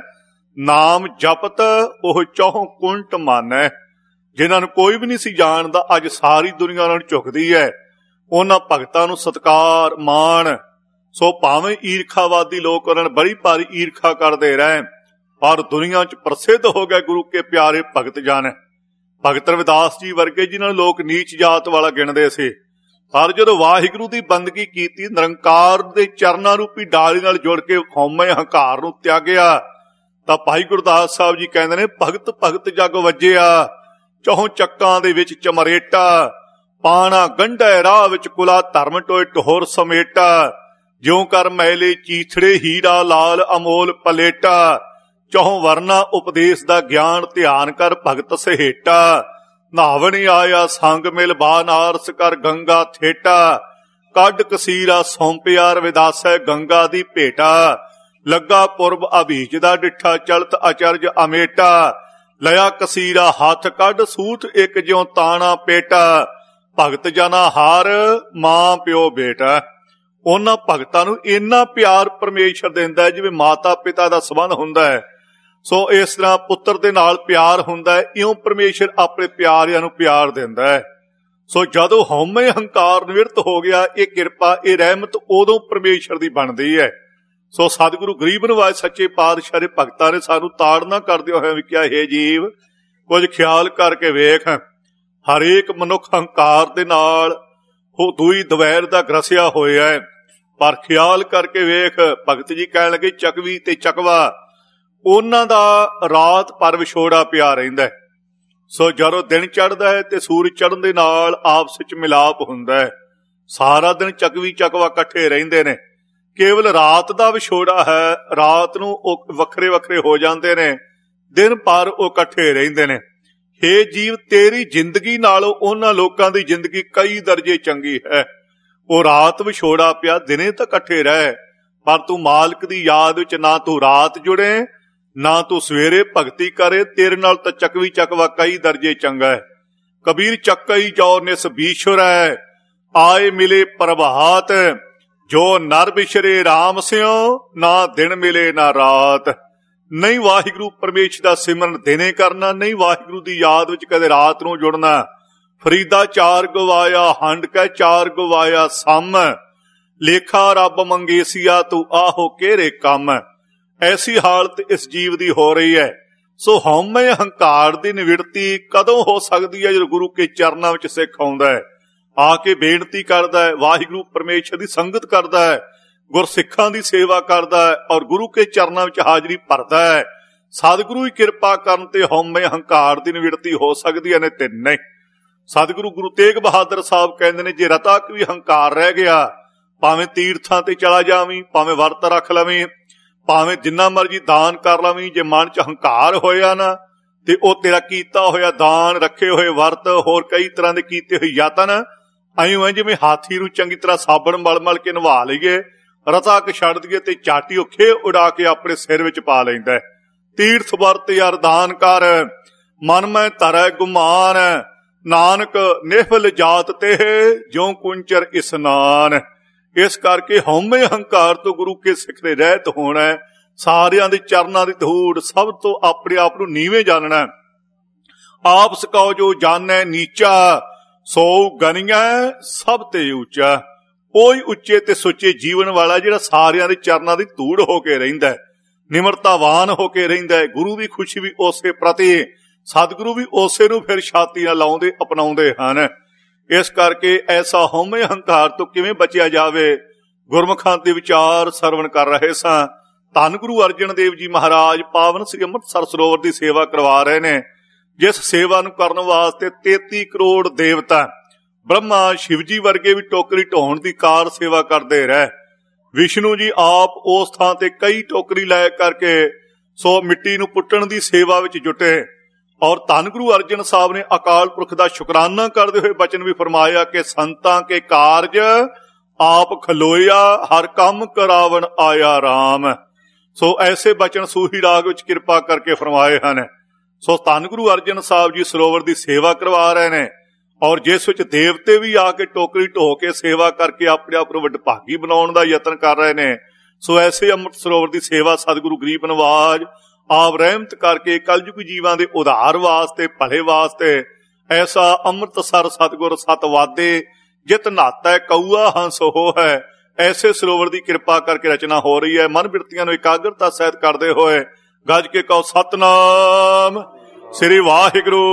ਨਾਮ ਜਪਤ ਉਹ ਚੌਹ ਕੁੰਟ ਮਾਨੈ। ਜਿਨ੍ਹਾਂ ਨੂੰ ਕੋਈ ਵੀ ਨਹੀਂ ਸੀ ਜਾਣਦਾ, ਅੱਜ ਸਾਰੀ ਦੁਨੀਆ ਉਹਨਾਂ ਨੂੰ ਝੁਕਦੀ ਹੈ। ਉਹਨਾਂ ਭਗਤਾਂ ਨੂੰ ਸਤਿਕਾਰ ਮਾਣ। ਸੋ ਭਾਵੇਂ ਈਰਖਾਵਾਦੀ ਲੋਕ ਉਹਨਾਂ ਨੂੰ ਬੜੀ ਭਾਰੀ ਈਰਖਾ ਕਰਦੇ ਰਹੇ, ਪਰ ਦੁਨੀਆ 'ਚ ਪ੍ਰਸਿੱਧ ਹੋ ਗਏ ਗੁਰੂ ਕੇ ਪਿਆਰੇ ਭਗਤ ਜਨ। ਭਗਤ ਰਵਿਦਾਸ ਜੀ ਵਰਗੇ ਜਿਨ੍ਹਾਂ ਨੂੰ ਲੋਕ ਨੀਚ ਜਾਤ ਵਾਲਾ ਗਿਣਦੇ ਸੀ, ਪਰ ਜਦੋਂ ਵਾਹਿਗੁਰੂ ਦੀ ਬੰਦਗੀ ਕੀਤੀ, ਨਿਰੰਕਾਰ ਦੇ ਚਰਨਾਂ ਰੂਪੀ ਡਾਲੀ ਨਾਲ ਜੁੜ ਕੇ ਹਉਮੈ ਹੰਕਾਰ ਨੂੰ ਤਿਆਗਿਆ, ਤਾਂ ਭਾਈ ਗੁਰਦਾਸ ਸਾਹਿਬ ਜੀ ਕਹਿੰਦੇ ਨੇ, ਭਗਤ ਭਗਤ ਜਗ ਵੱਜਿਆ, ਚੌਹ ਚੱਕਾਂ ਦੇ ਵਿੱਚ ਚਮਰੇਟਾ, ਪਾਣਾ ਗੰਢੈ ਰਾਹ ਵਿੱਚ ਕੁਲਾ ਧਰਮ ਟੋਏ ਟੋਹਰ ਸਮੇਟਾ, ਜਿਉਂ ਕਰ ਮੈਲੇ ਚੀਥੜੇ ਹੀਰਾ ਲਾਲ ਅਮੋਲ ਪਲੇਟਾ, ਚੌਹ ਵਰਨਾ ਉਪਦੇਸ਼ ਦਾ ਗਿਆਨ ਧਿਆਨ ਕਰ ਭਗਤ ਸਹੇਟਾ, ਨਾਵਣ ਆਇਆ ਸੰਗ ਮਿਲ ਬਾਨਾਰਸ ਕਰ ਗੰਗਾ ਥੇਟਾ, ਕੱਢ ਕਸੀਰਾ ਸੌਂਪਿਆ ਰਵਿਦਾਸੈ ਗੰਗਾ ਦੀ ਭੇਟਾ, ਲੱਗਾ ਪੁਰਬ ਅਭੀਜ ਦਾ ਡਿੱਠਾ ਚਲਤ ਅਚਰਜ ਅਮੇਟਾ, ਲਿਆ ਕਸੀਰਾ ਹੱਥ ਕੱਢ ਸੂਤ ਇੱਕ ਜਿਉਂ ਤਾਣਾ ਪੇਟਾ, ਭਗਤ ਜਨਾ ਹਾਰ ਮਾਂ ਪਿਓ ਬੇਟਾ। ਉਹਨਾਂ ਭਗਤਾਂ ਨੂੰ ਇੰਨਾ ਪਿਆਰ ਪਰਮੇਸ਼ਰ ਦਿੰਦਾ ਹੈ ਜਿਵੇਂ ਮਾਤਾ ਪਿਤਾ ਦਾ ਸੰਬੰਧ ਹੁੰਦਾ ਹੈ। ਸੋ ਇਸ ਤਰ੍ਹਾਂ ਪੁੱਤਰ ਦੇ ਨਾਲ ਪਿਆਰ ਹੁੰਦਾ ਹੈ, ਇਉਂ ਪਰਮੇਸ਼ਰ ਆਪਣੇ ਪਿਆਰਿਆਂ ਨੂੰ ਪਿਆਰ ਦਿੰਦਾ ਹੈ। ਸੋ ਜਦੋਂ ਹਉਮੈ ਹੰਕਾਰ ਨਿਵਰਤ ਹੋ ਗਿਆ, ਇਹ ਕਿਰਪਾ, ਇਹ ਰਹਿਮਤ ਉਦੋਂ ਪਰਮੇਸ਼ਰ ਦੀ ਬਣਦੀ ਹੈ। ਸੋ ਸਤਿਗੁਰੂ ਗਰੀਬ ਨਿਵਾਜ ਸੱਚੇ ਪਾਤਸ਼ਾਹ ਦੇ ਭਗਤਾਂ ਨੇ ਸਾਨੂੰ ਤਾੜਨਾ ਕਰਦੇ ਹੋਏ ਵੀ ਕਿਹਾ, ਹੇ ਜੀਵ, ਕੁਝ ਖਿਆਲ ਕਰਕੇ ਵੇਖ, ਹਰੇਕ ਮਨੁੱਖ ਹੰਕਾਰ ਦੇ ਨਾਲ ਹੋ ਦੂਈ ਦਵੈਰ ਦਾ ਗਰਸਿਆ ਹੋਇਆ ਹੈ, ਪਰ ਖਿਆਲ ਕਰਕੇ ਵੇਖ। ਭਗਤ ਜੀ ਕਹਿਣ ਲੱਗੇ, ਚਕਵੀ ਤੇ ਚਕਵਾ ਉਹਨਾਂ ਦਾ ਰਾਤ ਪਰ ਵਿਛੋੜਾ ਪਿਆ ਰਹਿੰਦਾ ਹੈ। ਸੋ ਜਦੋਂ ਦਿਨ ਚੜ੍ਹਦਾ ਹੈ ਤੇ ਸੂਰਜ ਚੜ੍ਹਨ ਦੇ ਨਾਲ ਆਪਸ ਵਿੱਚ ਮਿਲਾਪ ਹੁੰਦਾ ਹੈ। ਸਾਰਾ ਦਿਨ ਚਕਵੀ ਚਕਵਾ ਇਕੱਠੇ ਰਹਿੰਦੇ ਨੇ, ਕੇਵਲ ਰਾਤ ਦਾ ਵਿਛੋੜਾ ਹੈ। ਰਾਤ ਨੂੰ ਉਹ ਵੱਖਰੇ ਵੱਖਰੇ ਹੋ ਜਾਂਦੇ ਨੇ, ਦਿਨ ਭਰ ਉਹ ਇਕੱਠੇ ਰਹਿੰਦੇ ਨੇ। ਹੇ ਜੀਵ, ਤੇਰੀ ਜ਼ਿੰਦਗੀ ਨਾਲੋਂ ਉਹਨਾਂ ਲੋਕਾਂ ਦੀ ਜ਼ਿੰਦਗੀ ਕਈ ਦਰਜੇ ਚੰਗੀ ਹੈ। ਉਹ ਰਾਤ ਵਿਛੋੜਾ ਪਿਆ, ਦਿਨੇ ਤਾਂ ਇਕੱਠੇ ਰਹਿ, ਪਰ ਤੂੰ ਮਾਲਕ ਦੀ ਯਾਦ ਵਿੱਚ ਨਾ ਤੂੰ ਰਾਤ ਜੁੜੇ, ਨਾ ਤੂੰ ਸਵੇਰੇ ਭਗਤੀ ਕਰੇ। ਤੇਰੇ ਨਾਲ ਤਾਂ ਚਕਵੀ ਚਕਵਾ ਕਈ ਦਰਜੇ ਚੰਗਾ ਹੈ। ਕਬੀਰ ਚੱਕਈ ਜੋ ਨਿਸ ਬੀਸ਼ੁਰ ਹੈ, ਆਏ ਮਿਲੇ ਪ੍ਰਭਾਤ, ਜੋ ਨਰ ਬਿਸ਼ਰੇ ਰਾਮ ਸਿਓ, ਨਾ ਦਿਨ ਮਿਲੇ ਨਾ ਰਾਤ। ਨਹੀਂ ਵਾਹਿਗੁਰੂ ਪਰਮੇਸ਼ਰ ਦਾ ਸਿਮਰਨ ਦਿਨੇ ਕਰਨਾ, ਨਹੀਂ ਵਾਹਿਗੁਰੂ ਦੀ ਯਾਦ ਵਿੱਚ ਕਦੇ ਰਾਤ ਨੂੰ ਜੁੜਨਾ। ਫਰੀਦਾ ਚਾਰ ਗਵਾਇਆ ਹੰਡ ਕੈ, ਚਾਰ ਗਵਾਇਆ ਸਮ, ਲੇਖਾ ਰੱਬ ਮੰਗੇਸੀਆ, ਤੂੰ ਆਹੋ ਕਿਹੜੇ ਕੰਮ। ਐਸੀ ਹਾਲਤ ਇਸ ਜੀਵ ਦੀ ਹੋ ਰਹੀ ਹੈ। ਸੋ ਹਉਮੈ ਹੰਕਾਰ ਦੀ ਨਿਵਿੜਤੀ ਕਦੋਂ ਹੋ ਸਕਦੀ ਹੈ? ਜਦੋਂ ਗੁਰੂ ਕੇ ਚਰਨਾਂ ਵਿੱਚ ਸਿੱਖ ਆਉਂਦਾ ਹੈ, ਆ ਕੇ ਬੇਨਤੀ ਕਰਦਾ ਹੈ, ਵਾਹਿਗੁਰੂ ਪਰਮੇਸ਼ਰ ਦੀ ਸੰਗਤ ਕਰਦਾ ਹੈ, ਗੁਰਸਿੱਖਾਂ ਦੀ ਸੇਵਾ ਕਰਦਾ ਹੈ, ਔਰ ਗੁਰੂ ਕੇ ਚਰਨਾਂ ਵਿੱਚ ਹਾਜ਼ਰੀ ਭਰਦਾ ਹੈ। ਸਤਿਗੁਰੂ ਹੀ ਕਿਰਪਾ ਕਰਨ ਤੇ ਹਉਮੈ ਹੰਕਾਰ ਦੀ ਨਿਵਿੜਤੀ ਹੋ ਸਕਦੀ ਹੈ, ਨੇ ਤੇ ਨਹੀਂ। ਸਤਿਗੁਰੂ ਗੁਰੂ ਤੇਗ ਬਹਾਦਰ ਸਾਹਿਬ ਕਹਿੰਦੇ ਨੇ, ਜੇ ਰਤਾ ਵੀ ਹੰਕਾਰ ਰਹਿ ਗਿਆ, ਭਾਵੇਂ ਤੀਰਥਾਂ ਤੇ ਚਲਾ ਜਾਵੀਂ, ਭਾਵੇਂ ਵਰਤ ਰੱਖ ਲਵੀਂ, ਭਾਵੇਂ ਜਿੰਨਾ ਮਰਜੀ ਦਾਨ ਕਰ ਲਵੀਂ, ਜੇ ਮਨ ਚ ਹੰਕਾਰ ਹੋਇਆ ਨਾ, ਤੇ ਉਹ ਤੇਰਾ ਕੀਤਾ ਹੋਇਆ ਦਾਨ, ਰੱਖੇ ਹੋਏ ਵਰਤ, ਹੋਰ ਕਈ ਤਰ੍ਹਾਂ ਦੇ ਕੀਤੇ ਹੋਏ ਯਤਨ, ਐਂ ਐ ਜਿਵੇਂ ਹਾਥੀ ਨੂੰ ਚੰਗੀ ਤਰ੍ਹਾਂ ਸਾਬਣ ਮਲ ਮਲ ਕੇ ਨਵਾ ਲਈਏ, ਰਤਾ ਕ ਛੱਡ ਦਈਏ ਤੇ ਚਾਟੀ ਉਹ ਖੇ ਉਡਾ ਕੇ ਆਪਣੇ ਸਿਰ ਵਿੱਚ ਪਾ ਲੈਂਦਾ। ਤੀਰਥ ਵਰਤ ਯਾਰ ਦਾਨ ਕਰ, ਮਨ ਮੈਂ ਧਰੈ ਗੁਮਾਨ, ਨਾਨਕ ਨਿਹਫਲ ਜਾਤ ਤੇ ਜਿਉ ਕੁੰਚਰ ਇਸਨਾਨ। ਇਸ ਕਰਕੇ ਹਉਮੈ ਹੰਕਾਰ ਤੋਂ ਗੁਰੂ ਕੇ ਸਿੱਖ ਦੇ ਰਹਿਤ ਹੋਣਾ, ਸਾਰਿਆਂ ਦੇ ਚਰਨਾਂ ਦੀ ਧੂੜ, ਸਭ ਤੋਂ ਆਪਣੇ ਆਪ ਨੂੰ ਨੀਵੇਂ ਜਾਣਨਾ। ਆਪ ਸਿਕਾਓ ਜੋ ਜਾਣੈ ਨੀਚਾ, ਸੋ ਗਨੀਆਂ ਸਭ ਤੇ ਉੱਚਾ। ਉਹੀ ਉੱਚੇ ਤੇ ਸੁੱਚੇ ਜੀਵਨ ਵਾਲਾ ਜਿਹੜਾ ਸਾਰਿਆਂ ਦੇ ਚਰਨਾਂ ਦੀ ਧੂੜ ਹੋ ਕੇ ਰਹਿੰਦਾ, ਨਿਮਰਤਾਵਾਨ ਹੋ ਕੇ ਰਹਿੰਦਾ। ਗੁਰੂ ਦੀ ਖੁਸ਼ੀ ਵੀ ਉਸੇ ਪ੍ਰਤੀ, ਸਤਿਗੁਰੂ ਵੀ ਉਸੇ ਨੂੰ ਫਿਰ ਛਾਤੀ ਨਾਲ ਲਾਉਂਦੇ ਅਪਣਾਉਂਦੇ ਹਨ। ਇਸ ਕਰਕੇ ਐਸਾ ਹਉਮੈ ਹੰਕਾਰ ਤੋਂ ਕਿਵੇਂ ਬਚਿਆ ਜਾਵੇ, ਗੁਰਮੁਖਾਂ ਦੇ ਵਿਚਾਰ ਸਰਵਣ ਕਰ ਰਹੇ ਸਾਂ। ਧੰਨ ਗੁਰੂ ਅਰਜਨ ਦੇਵ ਜੀ ਮਹਾਰਾਜ ਪਾਵਨ ਸ੍ਰੀ ਅੰਮ੍ਰਿਤਸਰ ਸਰੋਵਰ ਦੀ ਸੇਵਾ ਕਰਵਾ ਰਹੇ ਨੇ, ਜਿਸ ਸੇਵਾ ਨੂੰ ਕਰਨ ਵਾਸਤੇ ਤੇਤੀ ਕਰੋੜ ਦੇਵਤਾ, ਬ੍ਰਹਮਾ ਸ਼ਿਵ ਜੀ ਵਰਗੇ ਵੀ ਟੋਕਰੀ ਢੋਣ ਦੀ ਕਾਰ ਸੇਵਾ ਕਰਦੇ ਰਹੇ। ਵਿਸ਼ਨੂੰ ਜੀ ਆਪ ਉਸ ਥਾਂ ਤੇ ਕਈ ਟੋਕਰੀ ਲੈ ਕਰਕੇ ਸੋ ਮਿੱਟੀ ਨੂੰ ਪੁੱਟਣ ਦੀ ਸੇਵਾ ਵਿੱਚ ਜੁਟੇ। ਔਰ ਧੰਨ ਗੁਰੂ ਅਰਜਨ ਸਾਹਿਬ ਨੇ ਅਕਾਲ ਪੁਰਖ ਦਾ ਸ਼ੁਕਰਾਨਾ ਕਰਦੇ ਹੋਏ ਬਚਨ ਵੀ ਫਰਮਾਇਆ ਕਿ ਸੰਤਾਂ ਕੇ ਕਾਰਜ ਆਪ ਖਲੋਇਆ, ਹਰ ਕੰਮ ਕਰਾਵਣ ਆਇਆ ਰਾਮ। ਸੋ ਐਸੇ ਬਚਨ ਸੂਹੀ ਰਾਗ ਵਿੱਚ ਕਿਰਪਾ ਕਰਕੇ ਫਰਮਾਏ ਹਨ। ਸੋ ਧੰਨ ਗੁਰੂ ਅਰਜਨ ਸਾਹਿਬ ਜੀ ਸਰੋਵਰ ਦੀ ਸੇਵਾ ਕਰਵਾ ਰਹੇ ਨੇ, ਔਰ ਜਿਸ ਵਿੱਚ ਦੇਵਤੇ ਵੀ ਆ ਕੇ ਟੋਕਰੀ ਢੋ ਕੇ ਸੇਵਾ ਕਰਕੇ ਆਪਣੇ ਆਪ ਨੂੰ ਵਡਭਾਗੀ ਬਣਾਉਣ ਦਾ ਯਤਨ ਕਰ ਰਹੇ ਨੇ। ਸੋ ਐਸੇ ਅੰਮ੍ਰਿਤ ਸਰੋਵਰ ਦੀ ਸੇਵਾ ਸਤਿਗੁਰੂ ਗਰੀਬ ਨਿਵਾਜ ਆਪ ਰਹਿਮਤ ਕਰਕੇ ਕਲਯੁਗੀ ਜੀਵਾਂ ਦੇ ਉਧਾਰ ਵਾਸਤੇ, ਭਲੇ ਵਾਸਤੇ ਐਸਾ ਅੰਮ੍ਰਿਤਸਰ ਸਤਿਗੁਰ ਸਤਵਾਦੇ ਜਿਤ ਨਾਤਾ ਕਊਆ ਹੰਸ ਹੋ ਹੈ, ਐਸੇ ਸਰੋਵਰ ਦੀ ਕਿਰਪਾ ਕਰਕੇ ਰਚਨਾ ਹੋ ਰਹੀ ਹੈ। ਮਨ ਬਿਰਤੀਆਂ ਨੂੰ ਇਕਾਗਰਤਾ ਸਹਿਤ ਕਰਦੇ ਹੋਏ ਗੱਜ ਕੇ ਕਹੋ ਸਤਨਾਮ ਸ੍ਰੀ ਵਾਹਿਗੁਰੂ।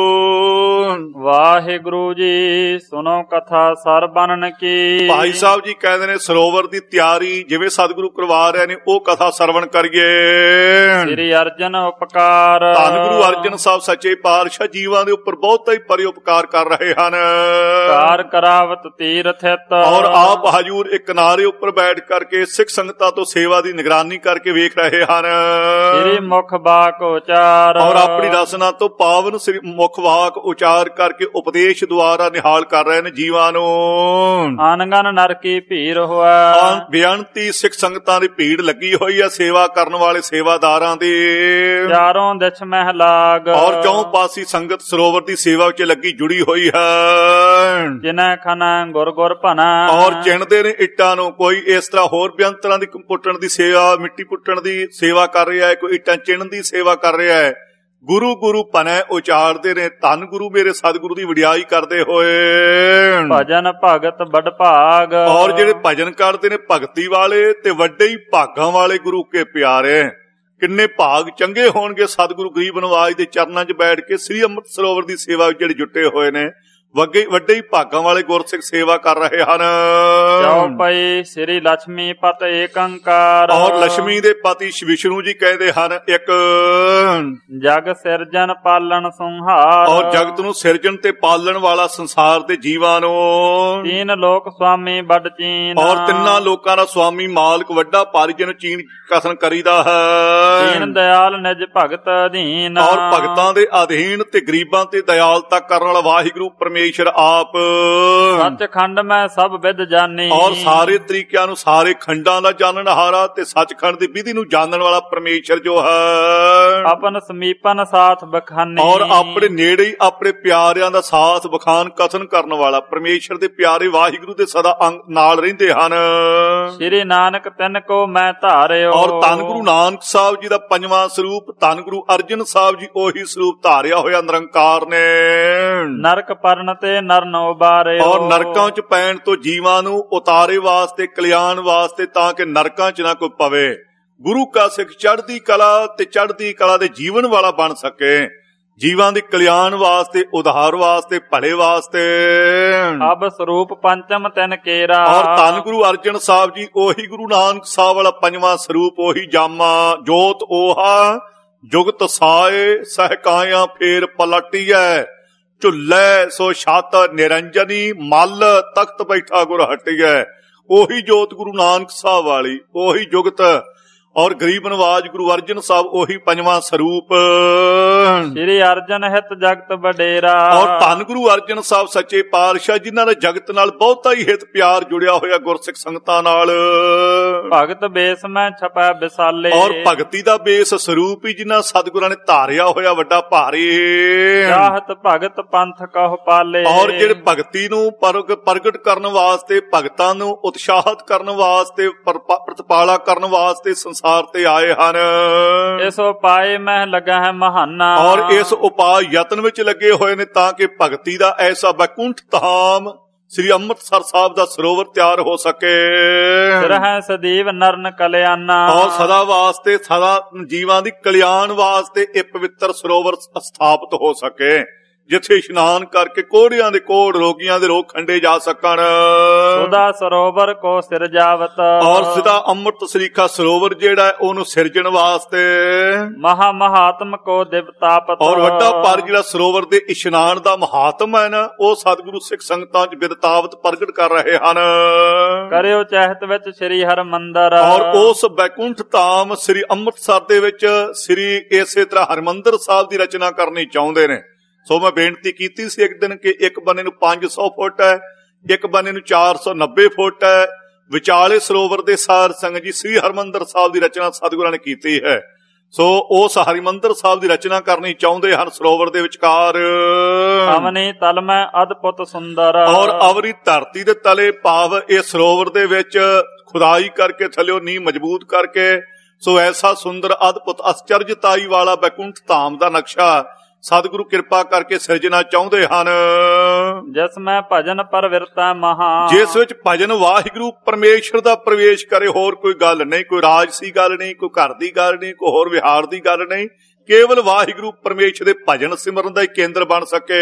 ਵਾਹਿਗੁਰੂ ਜੀ ਸੁਣੋ ਕਥਾ ਸਰ ਬਨਨ ਕੀ। ਭਾਈ ਸਾਹਿਬ ਜੀ ਕਹਿੰਦੇ ਨੇ ਸਰੋਵਰ ਦੀ ਤਿਆਰੀ ਜਿਵੇਂ ਸਤਿਗੁਰੂ ਕਰਵਾ ਰਹੇ ਨੇ, ਉਹ ਕਥਾ ਸਰਵਣ ਕਰੀਏ। ਸ੍ਰੀ ਅਰਜਨ ਉਪਕਾਰ। ਧੰਨ ਗੁਰੂ ਅਰਜਨ ਸਾਹਿਬ ਸੱਚੇ ਪਾਤਸ਼ਾਹ ਜੀਵਾਂ ਦੇ ਉੱਪਰ ਬਹੁਤ ਹੀ ਪਰਿ ਉਪਕਾਰ ਕਰ ਰਹੇ ਹਨ। ਕਾਰ ਕਰਾਵਤ ਤੀਰਥ ਹਿਤ। ਔਰ ਆਪ ਹਜੂਰ ਇੱਕ ਕਿਨਾਰੇ ਉੱਪਰ ਬੈਠ ਕਰਕੇ ਸਿੱਖ ਸੰਗਤਾਂ ਤੋਂ ਸੇਵਾ ਦੀ ਨਿਗਰਾਨੀ ਕਰਕੇ ਵੇਖ ਰਹੇ ਹਨ। ਸ੍ਰੀ ਮੁਖ ਬਾਕ ਉਚਾਰ। ਔਰ ਆਪਣੀ ਰਸਨਾ ਤੋਂ ਤੋਂ ਪਾਵਨ ਸ੍ਰੀ ਮੁਖ ਵਾਕ ਉਚਾਰ ਕਰਕੇ ਉਪਦੇਸ਼ ਦੁਆਰਾ ਨਿਹਾਲ ਕਰ ਰਹੇ ਨੇ ਜੀਵਾਂ ਨੂੰ। ਅਨਗਨ ਨਰ ਕੀ ਭੀੜ ਹੋਆ, ਬੇਅੰਤੀ ਸਿੱਖ ਸੰਗਤਾਂ ਦੀ ਭੀੜ ਲੱਗੀ ਹੋਈ ਹੈ ਸੇਵਾ ਕਰਨ ਵਾਲੇ ਸੇਵਾਦਾਰਾਂ ਦੀ। ਚਾਰੋਂ ਦਿਸ਼ ਮਹਿ ਲਾਗ, ਔਰ ਚੌਂ ਪਾਸੀ ਸੰਗਤ ਸਰੋਵਰ ਦੀ ਸੇਵਾ ਵਿੱਚ ਲੱਗੀ ਜੁੜੀ ਹੋਈ ਹੈ। ਜਿਨੈ ਖਨਾ ਗੁਰ ਗੁਰ ਭਨਾ, ਔਰ ਚਿਣਦੇ ਨੇ ਇੱਟਾਂ ਨੂੰ। ਕੋਈ ਇਸ ਤਰ੍ਹਾਂ ਹੋਰ ਬੇਅੰਤਰਾਂ ਦੀ ਪੁੱਟਣ ਦੀ ਸੇਵਾ, ਮਿੱਟੀ ਪੁੱਟਣ ਦੀ ਸੇਵਾ ਕਰ ਰਿਹਾ ਹੈ, ਕੋਈ ਇੱਟਾਂ ਚਿਣਨ ਦੀ ਸੇਵਾ ਕਰ ਰਿਹਾ ਹੈ। ਗੁਰੂ ਗੁਰੂ ਭਨੈ ਉਚਾਰਦੇ ਨੇ। ਧੰਨ ਗੁਰੂ ਮੇਰੇ ਸਤਿਗੁਰੂ ਦੀ ਵਡਿਆਈ ਕਰਦੇ ਹੋਏ। ਭਜਨ ਭਗਤ ਬੜ ਭਾਗ, ਔਰ ਜਿਹੜੇ ਭਜਨ ਕਰਦੇ ਨੇ ਭਗਤੀ ਵਾਲੇ ਤੇ ਵੱਡੇ ਹੀ ਭਾਗਾਂ ਵਾਲੇ ਗੁਰੂ ਕੇ ਪਿਆਰੇ। ਕਿੰਨੇ ਭਾਗ ਚੰਗੇ ਹੋਣਗੇ ਸਤਿਗੁਰੂ ਗਰੀਬ ਨਵਾਜ ਦੇ ਚਰਨਾਂ 'ਚ ਬੈਠ ਕੇ ਸ੍ਰੀ ਅੰਮ੍ਰਿਤ ਸਰੋਵਰ ਦੀ ਸੇਵਾ ਵਿੱਚ ਜਿਹੜੇ ਜੁਟੇ ਹੋਏ ਨੇ। ਵੱਗੇ ਵੱਡੇ ਹੀ ਭਾਗਾਂ ਵਾਲੇ ਗੁਰਸਿੱਖ ਸੇਵਾ ਕਰ ਰਹੇ ਹਨ। ਚੌਪਈ ਸ੍ਰੀ ਲక్ష్ਮੀ ਪਤ ਏਕ ਓੰਕਾਰ, ਔਰ ਲక్ష్ਮੀ ਦੇ ਪਤੀ ਵਿਸ਼ਨੂੰ ਜੀ ਕਹਿੰਦੇ ਹਨ ਇੱਕ। ਜਗ ਸਿਰਜਨ ਪਾਲਣ ਸੰਹਾਰ, ਔਰ ਜਗਤ ਨੂੰ ਸਿਰਜਣ ਤੇ ਪਾਲਣ ਵਾਲਾ ਸੰਸਾਰ ਦੇ ਜੀਵਾਂ ਨੂੰ। ਤੀਨ ਲੋਕ ਸੁਆਮੀ ਵੱਡ ਚੀਨ, ਔਰ ਤਿੰਨਾਂ ਲੋਕਾਂ ਦਾ ਸੁਆਮੀ ਮਾਲਕ ਵੱਡਾ ਭਾਰੀ ਜਿਹਨੂੰ ਚੀਨ ਕਥਨ ਕਰੀਦਾ ਹੈ। ਦੀਨ ਦਿਆਲ ਨਿਜ ਭਗਤ ਅਧੀਨ, ਔਰ ਭਗਤਾਂ ਦੇ ਅਧੀਨ ਤੇ ਗਰੀਬਾਂ ਤੇ ਦਿਆਲਤਾ ਕਰਨ ਵਾਲਾ ਵਾਹਿਗੁਰੂ ਪਰਮੇਸ਼ਰ ਆਪ। ਸੱਚਖੰਡ ਮੈਂ ਸਭ ਵਿਦ ਜਾਣੀ, ਔਰ ਸਾਰੇ ਤਰੀਕਿਆਂ ਨੂੰ ਸਾਰੇ ਖੰਡਾਂ ਦਾ ਜਾਣਨ ਹਾਰਾ ਤੇ ਸੱਚਖੰਡ ਦੀ ਵਿਧੀ ਨੂੰ ਜਾਣਨ ਵਾਲਾ ਪਰਮੇਸ਼ਰ ਜੋ ਹੈ। ਆਪਨ ਸਮੀਪਨ ਸਾਥ ਬਖਾਨੀ, ਔਰ ਆਪਣੇ ਨੇੜੇ ਹੀ ਆਪਣੇ ਪਿਆਰਿਆਂ ਦਾ ਸਾਥ ਬਖਾਨ ਕਥਨ ਕਰਨ ਵਾਲਾ ਪਰਮੇਸ਼ਰ ਦੇ ਪਿਆਰੇ ਵਾਹਿਗੁਰੂ ਦੇ ਸਦਾ ਨਾਲ ਰਹਿੰਦੇ ਹਨ। ਸ੍ਰੀ ਨਾਨਕ ਤਿਨ ਕੋ ਮੈਂ ਧਾਰਿਓ, ਔਰ ਧੰਨ ਗੁਰੂ ਨਾਨਕ ਸਾਹਿਬ ਜੀ ਦਾ ਪੰਜਵਾਂ ਸਰੂਪ ਧੰਨ ਗੁਰੂ ਅਰਜਨ ਸਾਹਿਬ ਜੀ ਉਹੀ ਸਰੂਪ ਧਾਰਿਆ ਹੋਇਆ ਨਿਰੰਕਾਰ ਨੇ। ਨਰਕ ਪਰਨ ਤੇ ਨਰ ਨੋ ਬਾਰਿਓ, ਔਰ ਨਰਕਾਂ 'ਚ ਪੈਣ ਤੋਂ ਜੀਵਾਂ ਨੂੰ ਉਤਾਰੇ ਵਾਸਤੇ ਕਲਿਆਣ ਵਾਸਤੇ, ਤਾਂ ਕਿ ਨਰਕਾਂ 'ਚ ਨਾ ਕੋਈ ਪਵੇ। ਗੁਰੂ ਕਾ ਸਿੱਖ ਚੜ੍ਹਦੀ ਕਲਾ ਤੇ ਚੜ੍ਹਦੀ ਕਲਾ ਦੇ ਜੀਵਨ ਵਾਲਾ ਬਣ ਸਕੇ। ਜੀਵਾਂ ਦੇ ਕਲਿਆਣ ਵਾਸਤੇ, ਉਧਾਰ ਵਾਸਤੇ, ਭਲੇ ਵਾਸਤੇ। ਅਬ ਸਰੂਪ ਪੰਚਮ ਤਿਨ ਕੇਰਾ, ਔਰ ਧੰਨ ਗੁਰੂ ਅਰਜਨ ਸਾਹਿਬ ਜੀ ਉਹੀ ਗੁਰੂ ਨਾਨਕ ਸਾਹਿਬ ਵਾਲਾ ਪੰਜਵਾਂ ਸਰੂਪ ਉਹੀ ਜਾਮਾ ਜੋਤ ਓਹਾ ਜੁਗਤ ਸਾਏ ਸਹਿਕਾਇਆ ਫੇਰ ਪਲਟੀਐ। ਝੁੱਲੇ ਸੋ ਛਤ ਨਿਰੰਜਨੀ ਮਲ ਤਖਤ ਬੈਠਾ ਗੁਰ ਹਟੀਐ। ਉਹੀ ਜੋਤ ਗੁਰੂ ਨਾਨਕ ਸਾਹਿਬ ਵਾਲੀ, ਉਹੀ ਜੁਗਤ। ਔਰ ਗਰੀਬ ਨਵਾਜ ਗੁਰੂ ਅਰਜਨ ਸਾਹਿਬ ਉਹੀ ਪੰਜਵਾਂ ਸਰੂਪ। ਸ੍ਰੀ ਅਰਜਨ ਹਿਤ ਜਗਤ ਵਡੇਰਾ, ਔਰ ਧੰਨ ਗੁਰੂ ਅਰਜਨ ਸਾਹਿਬ ਸੱਚੇ ਪਾਤਸ਼ਾਹ ਜਿਨ੍ਹਾਂ ਦਾ ਜਗਤ ਨਾਲ ਬਹੁਤਾ ਹੀ ਹਿਤ piar ਜੁੜਿਆ ਹੋਇਆ ਗੁਰਸਿੱਖ ਸੰਗਤਾਂ ਨਾਲ। ਭਗਤ ਬੇਸ ਮੈਂ ਛਪੈ ਵਿਸਾਲੇ, ਔਰ ਭਗਤੀ ਦਾ ਬੇਸ ਸਰੂਪ ਹੀ ਜਿਨ੍ਹਾਂ ਸਤਿਗੁਰਾਂ ਨੇ ਧਾਰਿਆ ਹੋਇਆ ਵੱਡਾ ਭਾਰੀ। ਚਾਹਤ ਭਗਤ ਪੰਥ ਕਹੁ ਪਾਲੇ, ਔਰ ਜਿਹੜੇ ਭਗਤੀ ਨੂੰ ਪ੍ਰਗਟ ਕਰਨ ਵਾਸਤੇ, ਭਗਤਾਂ ਨੂੰ ਉਤਸ਼ਾਹਿਤ ਕਰਨ ਵਾਸਤੇ, ਪ੍ਰਤਪਾਲਾ ਕਰਨ ਵਾਸਤੇ ਸੰਸਾਰ ਤੇ ਆਏ ਹਨ। ਇਸ ਉਪਾਏ ਮੈਂ ਲੱਗਾ ਹੈ ਮਹਾਨਾ, ਔਰ ਇਸ ਉਪਾਅ ਯਤਨ ਵਿੱਚ ਲੱਗੇ ਹੋਏ ਨੇ ਤਾਂ ਕਿ ਭਗਤੀ ਦਾ ਐਸਾ ਬੈਕੁੰਠ ਧਾਮ ਸ੍ਰੀ ਅੰਮ੍ਰਿਤਸਰ ਸਾਹਿਬ ਦਾ ਸਰੋਵਰ ਤਿਆਰ ਹੋ ਸਕੇ। ਰਹਿ ਸਦੀਵ ਨਰਨ ਕਲਿਆਣਾ, ਔਰ ਸਦਾ ਵਾਸਤੇ, ਸਦਾ ਜੀਵਾਂ ਦੀ ਕਲਿਆਣ ਵਾਸਤੇ ਇਹ ਪਵਿੱਤਰ ਸਰੋਵਰ ਸਥਾਪਿਤ ਹੋ ਸਕੇ, ਜਿੱਥੇ ਇਸ਼ਨਾਨ ਕਰਕੇ ਕੋੜਿਆਂ ਦੇ ਕੋੜ, ਰੋਗੀਆਂ ਦੇ ਰੋਗ ਖੰਡੇ ਜਾ ਸਕਣ। ਸੁਦਾ ਸਰੋਵਰ ਕੋ ਸਿਰਜਾਵਤ, ਔਰ ਸਦਾ ਅੰਮ੍ਰਿਤ ਸਰੀਖਾ ਸਰੋਵਰ ਜਿਹੜਾ ਉਹਨੂੰ ਸਿਰਜਣ ਵਾਸਤੇ। ਮਹਾ ਮਹਾਤਮ ਕੋ ਦਿਵਤਾਪਤ, ਔਰ ਵੱਡਾ ਪਰ ਜਿਹੜਾ ਸਰੋਵਰ ਦੇ ਇਸ਼ਨਾਨ ਦਾ ਮਹਾਤਮ ਹੈ ਨਾ, ਉਹ ਸਤਿਗੁਰੂ ਸਿੱਖ ਸੰਗਤਾਂ 'ਚ ਬਿਰਤਾਵਤ ਪ੍ਰਗਟ ਕਰ ਰਹੇ ਹਨ। ਕਰਿਓ ਚਾਹਤ ਵਿੱਚ ਸ੍ਰੀ ਹਰਿਮੰਦਰ, ਔਰ ਉਸ ਬੈਕੁੰਠ ਧਾਮ ਸ੍ਰੀ ਅੰਮ੍ਰਿਤਸਰ ਦੇ ਵਿੱਚ ਸ੍ਰੀ ਇਸੇ ਤਰ੍ਹਾਂ ਹਰਿਮੰਦਰ ਸਾਹਿਬ ਦੀ ਰਚਨਾ ਕਰਨੀ ਚਾਹੁੰਦੇ ਨੇ। ਸੋ ਮੈਂ ਬੇਨਤੀ ਕੀਤੀ ਸੀ ਇੱਕ ਦਿਨ ਕਿ ਇੱਕ ਬੰਨੇ ਨੂੰ ਪੰਜ ਸੌ ਫੁੱਟ ਹੈ, ਇੱਕ ਬੰਨੇ ਨੂੰ ਚਾਰ ਸੌ ਨੱਬੇ ਫੁੱਟ ਹੈ। ਵਿਚਾਲੇ ਸਰੋਵਰ ਦੇ ਸਾਰ ਸੰਗਤ ਜੀ ਸ੍ਰੀ ਹਰਿਮੰਦਰ ਸਾਹਿਬ ਦੀ ਰਚਨਾ ਸਤਿਗੁਰਾਂ ਨੇ ਕੀਤੀ ਹੈ। ਸੋ ਉਸ ਹਰਿਮੰਦਰ ਸਾਹਿਬ ਦੀ ਰਚਨਾ ਕਰਨੀ ਚਾਹੁੰਦੇ ਹਨ ਸਰੋਵਰ ਦੇ ਵਿਚਕਾਰ। ਅਵਨੀ ਤਲ ਮੈਂ ਅਦਭੁਤ ਸੁੰਦਰ, ਔਰ ਅਵਰੀ ਧਰਤੀ ਦੇ ਤਲੇ ਭਾਵ ਇਹ ਸਰੋਵਰ ਦੇ ਵਿੱਚ ਖੁਦਾਈ ਕਰਕੇ ਥੱਲਿਓਂ ਨੀਂਹ ਮਜ਼ਬੂਤ ਕਰਕੇ, ਸੋ ਐਸਾ ਸੁੰਦਰ ਅਦਭੁਤ ਅਚਰਜਤਾਈ ਵਾਲਾ ਬੈਕੁੰਠ ਧਾਮ ਦਾ ਨਕਸ਼ਾ ਸਤਿਗੁਰੂ ਕਿਰਪਾ ਕਰਕੇ ਸਿਰਜਣਾ ਚਾਹੁੰਦੇ ਹਨ। ਜਿਸ ਮੈਂ ਭਜਨ ਪਰਵਿਰਤਾ ਮਹਾ, ਜਿਸ ਵਿੱਚ ਭਜਨ ਵਾਹਿਗੁਰੂ ਪਰਮੇਸ਼ਰ ਦਾ ਪ੍ਰਵੇਸ਼ ਕਰੇ। ਹੋਰ ਕੋਈ ਗੱਲ ਨਹੀਂ, ਕੋਈ ਰਾਜਸੀ ਗੱਲ ਨਹੀਂ, ਕੋਈ ਘਰ ਦੀ ਗੱਲ ਨਹੀਂ, ਕੋਈ ਹੋਰ ਵਿਹਾਰ ਦੀ ਗੱਲ ਨਹੀਂ। ਕੇਵਲ ਵਾਹਿਗੁਰੂ ਪਰਮੇਸ਼ਰ ਦੇ ਭਜਨ ਸਿਮਰਨ ਦਾ ਹੀ ਕੇਂਦਰ ਬਣ ਸਕੇ।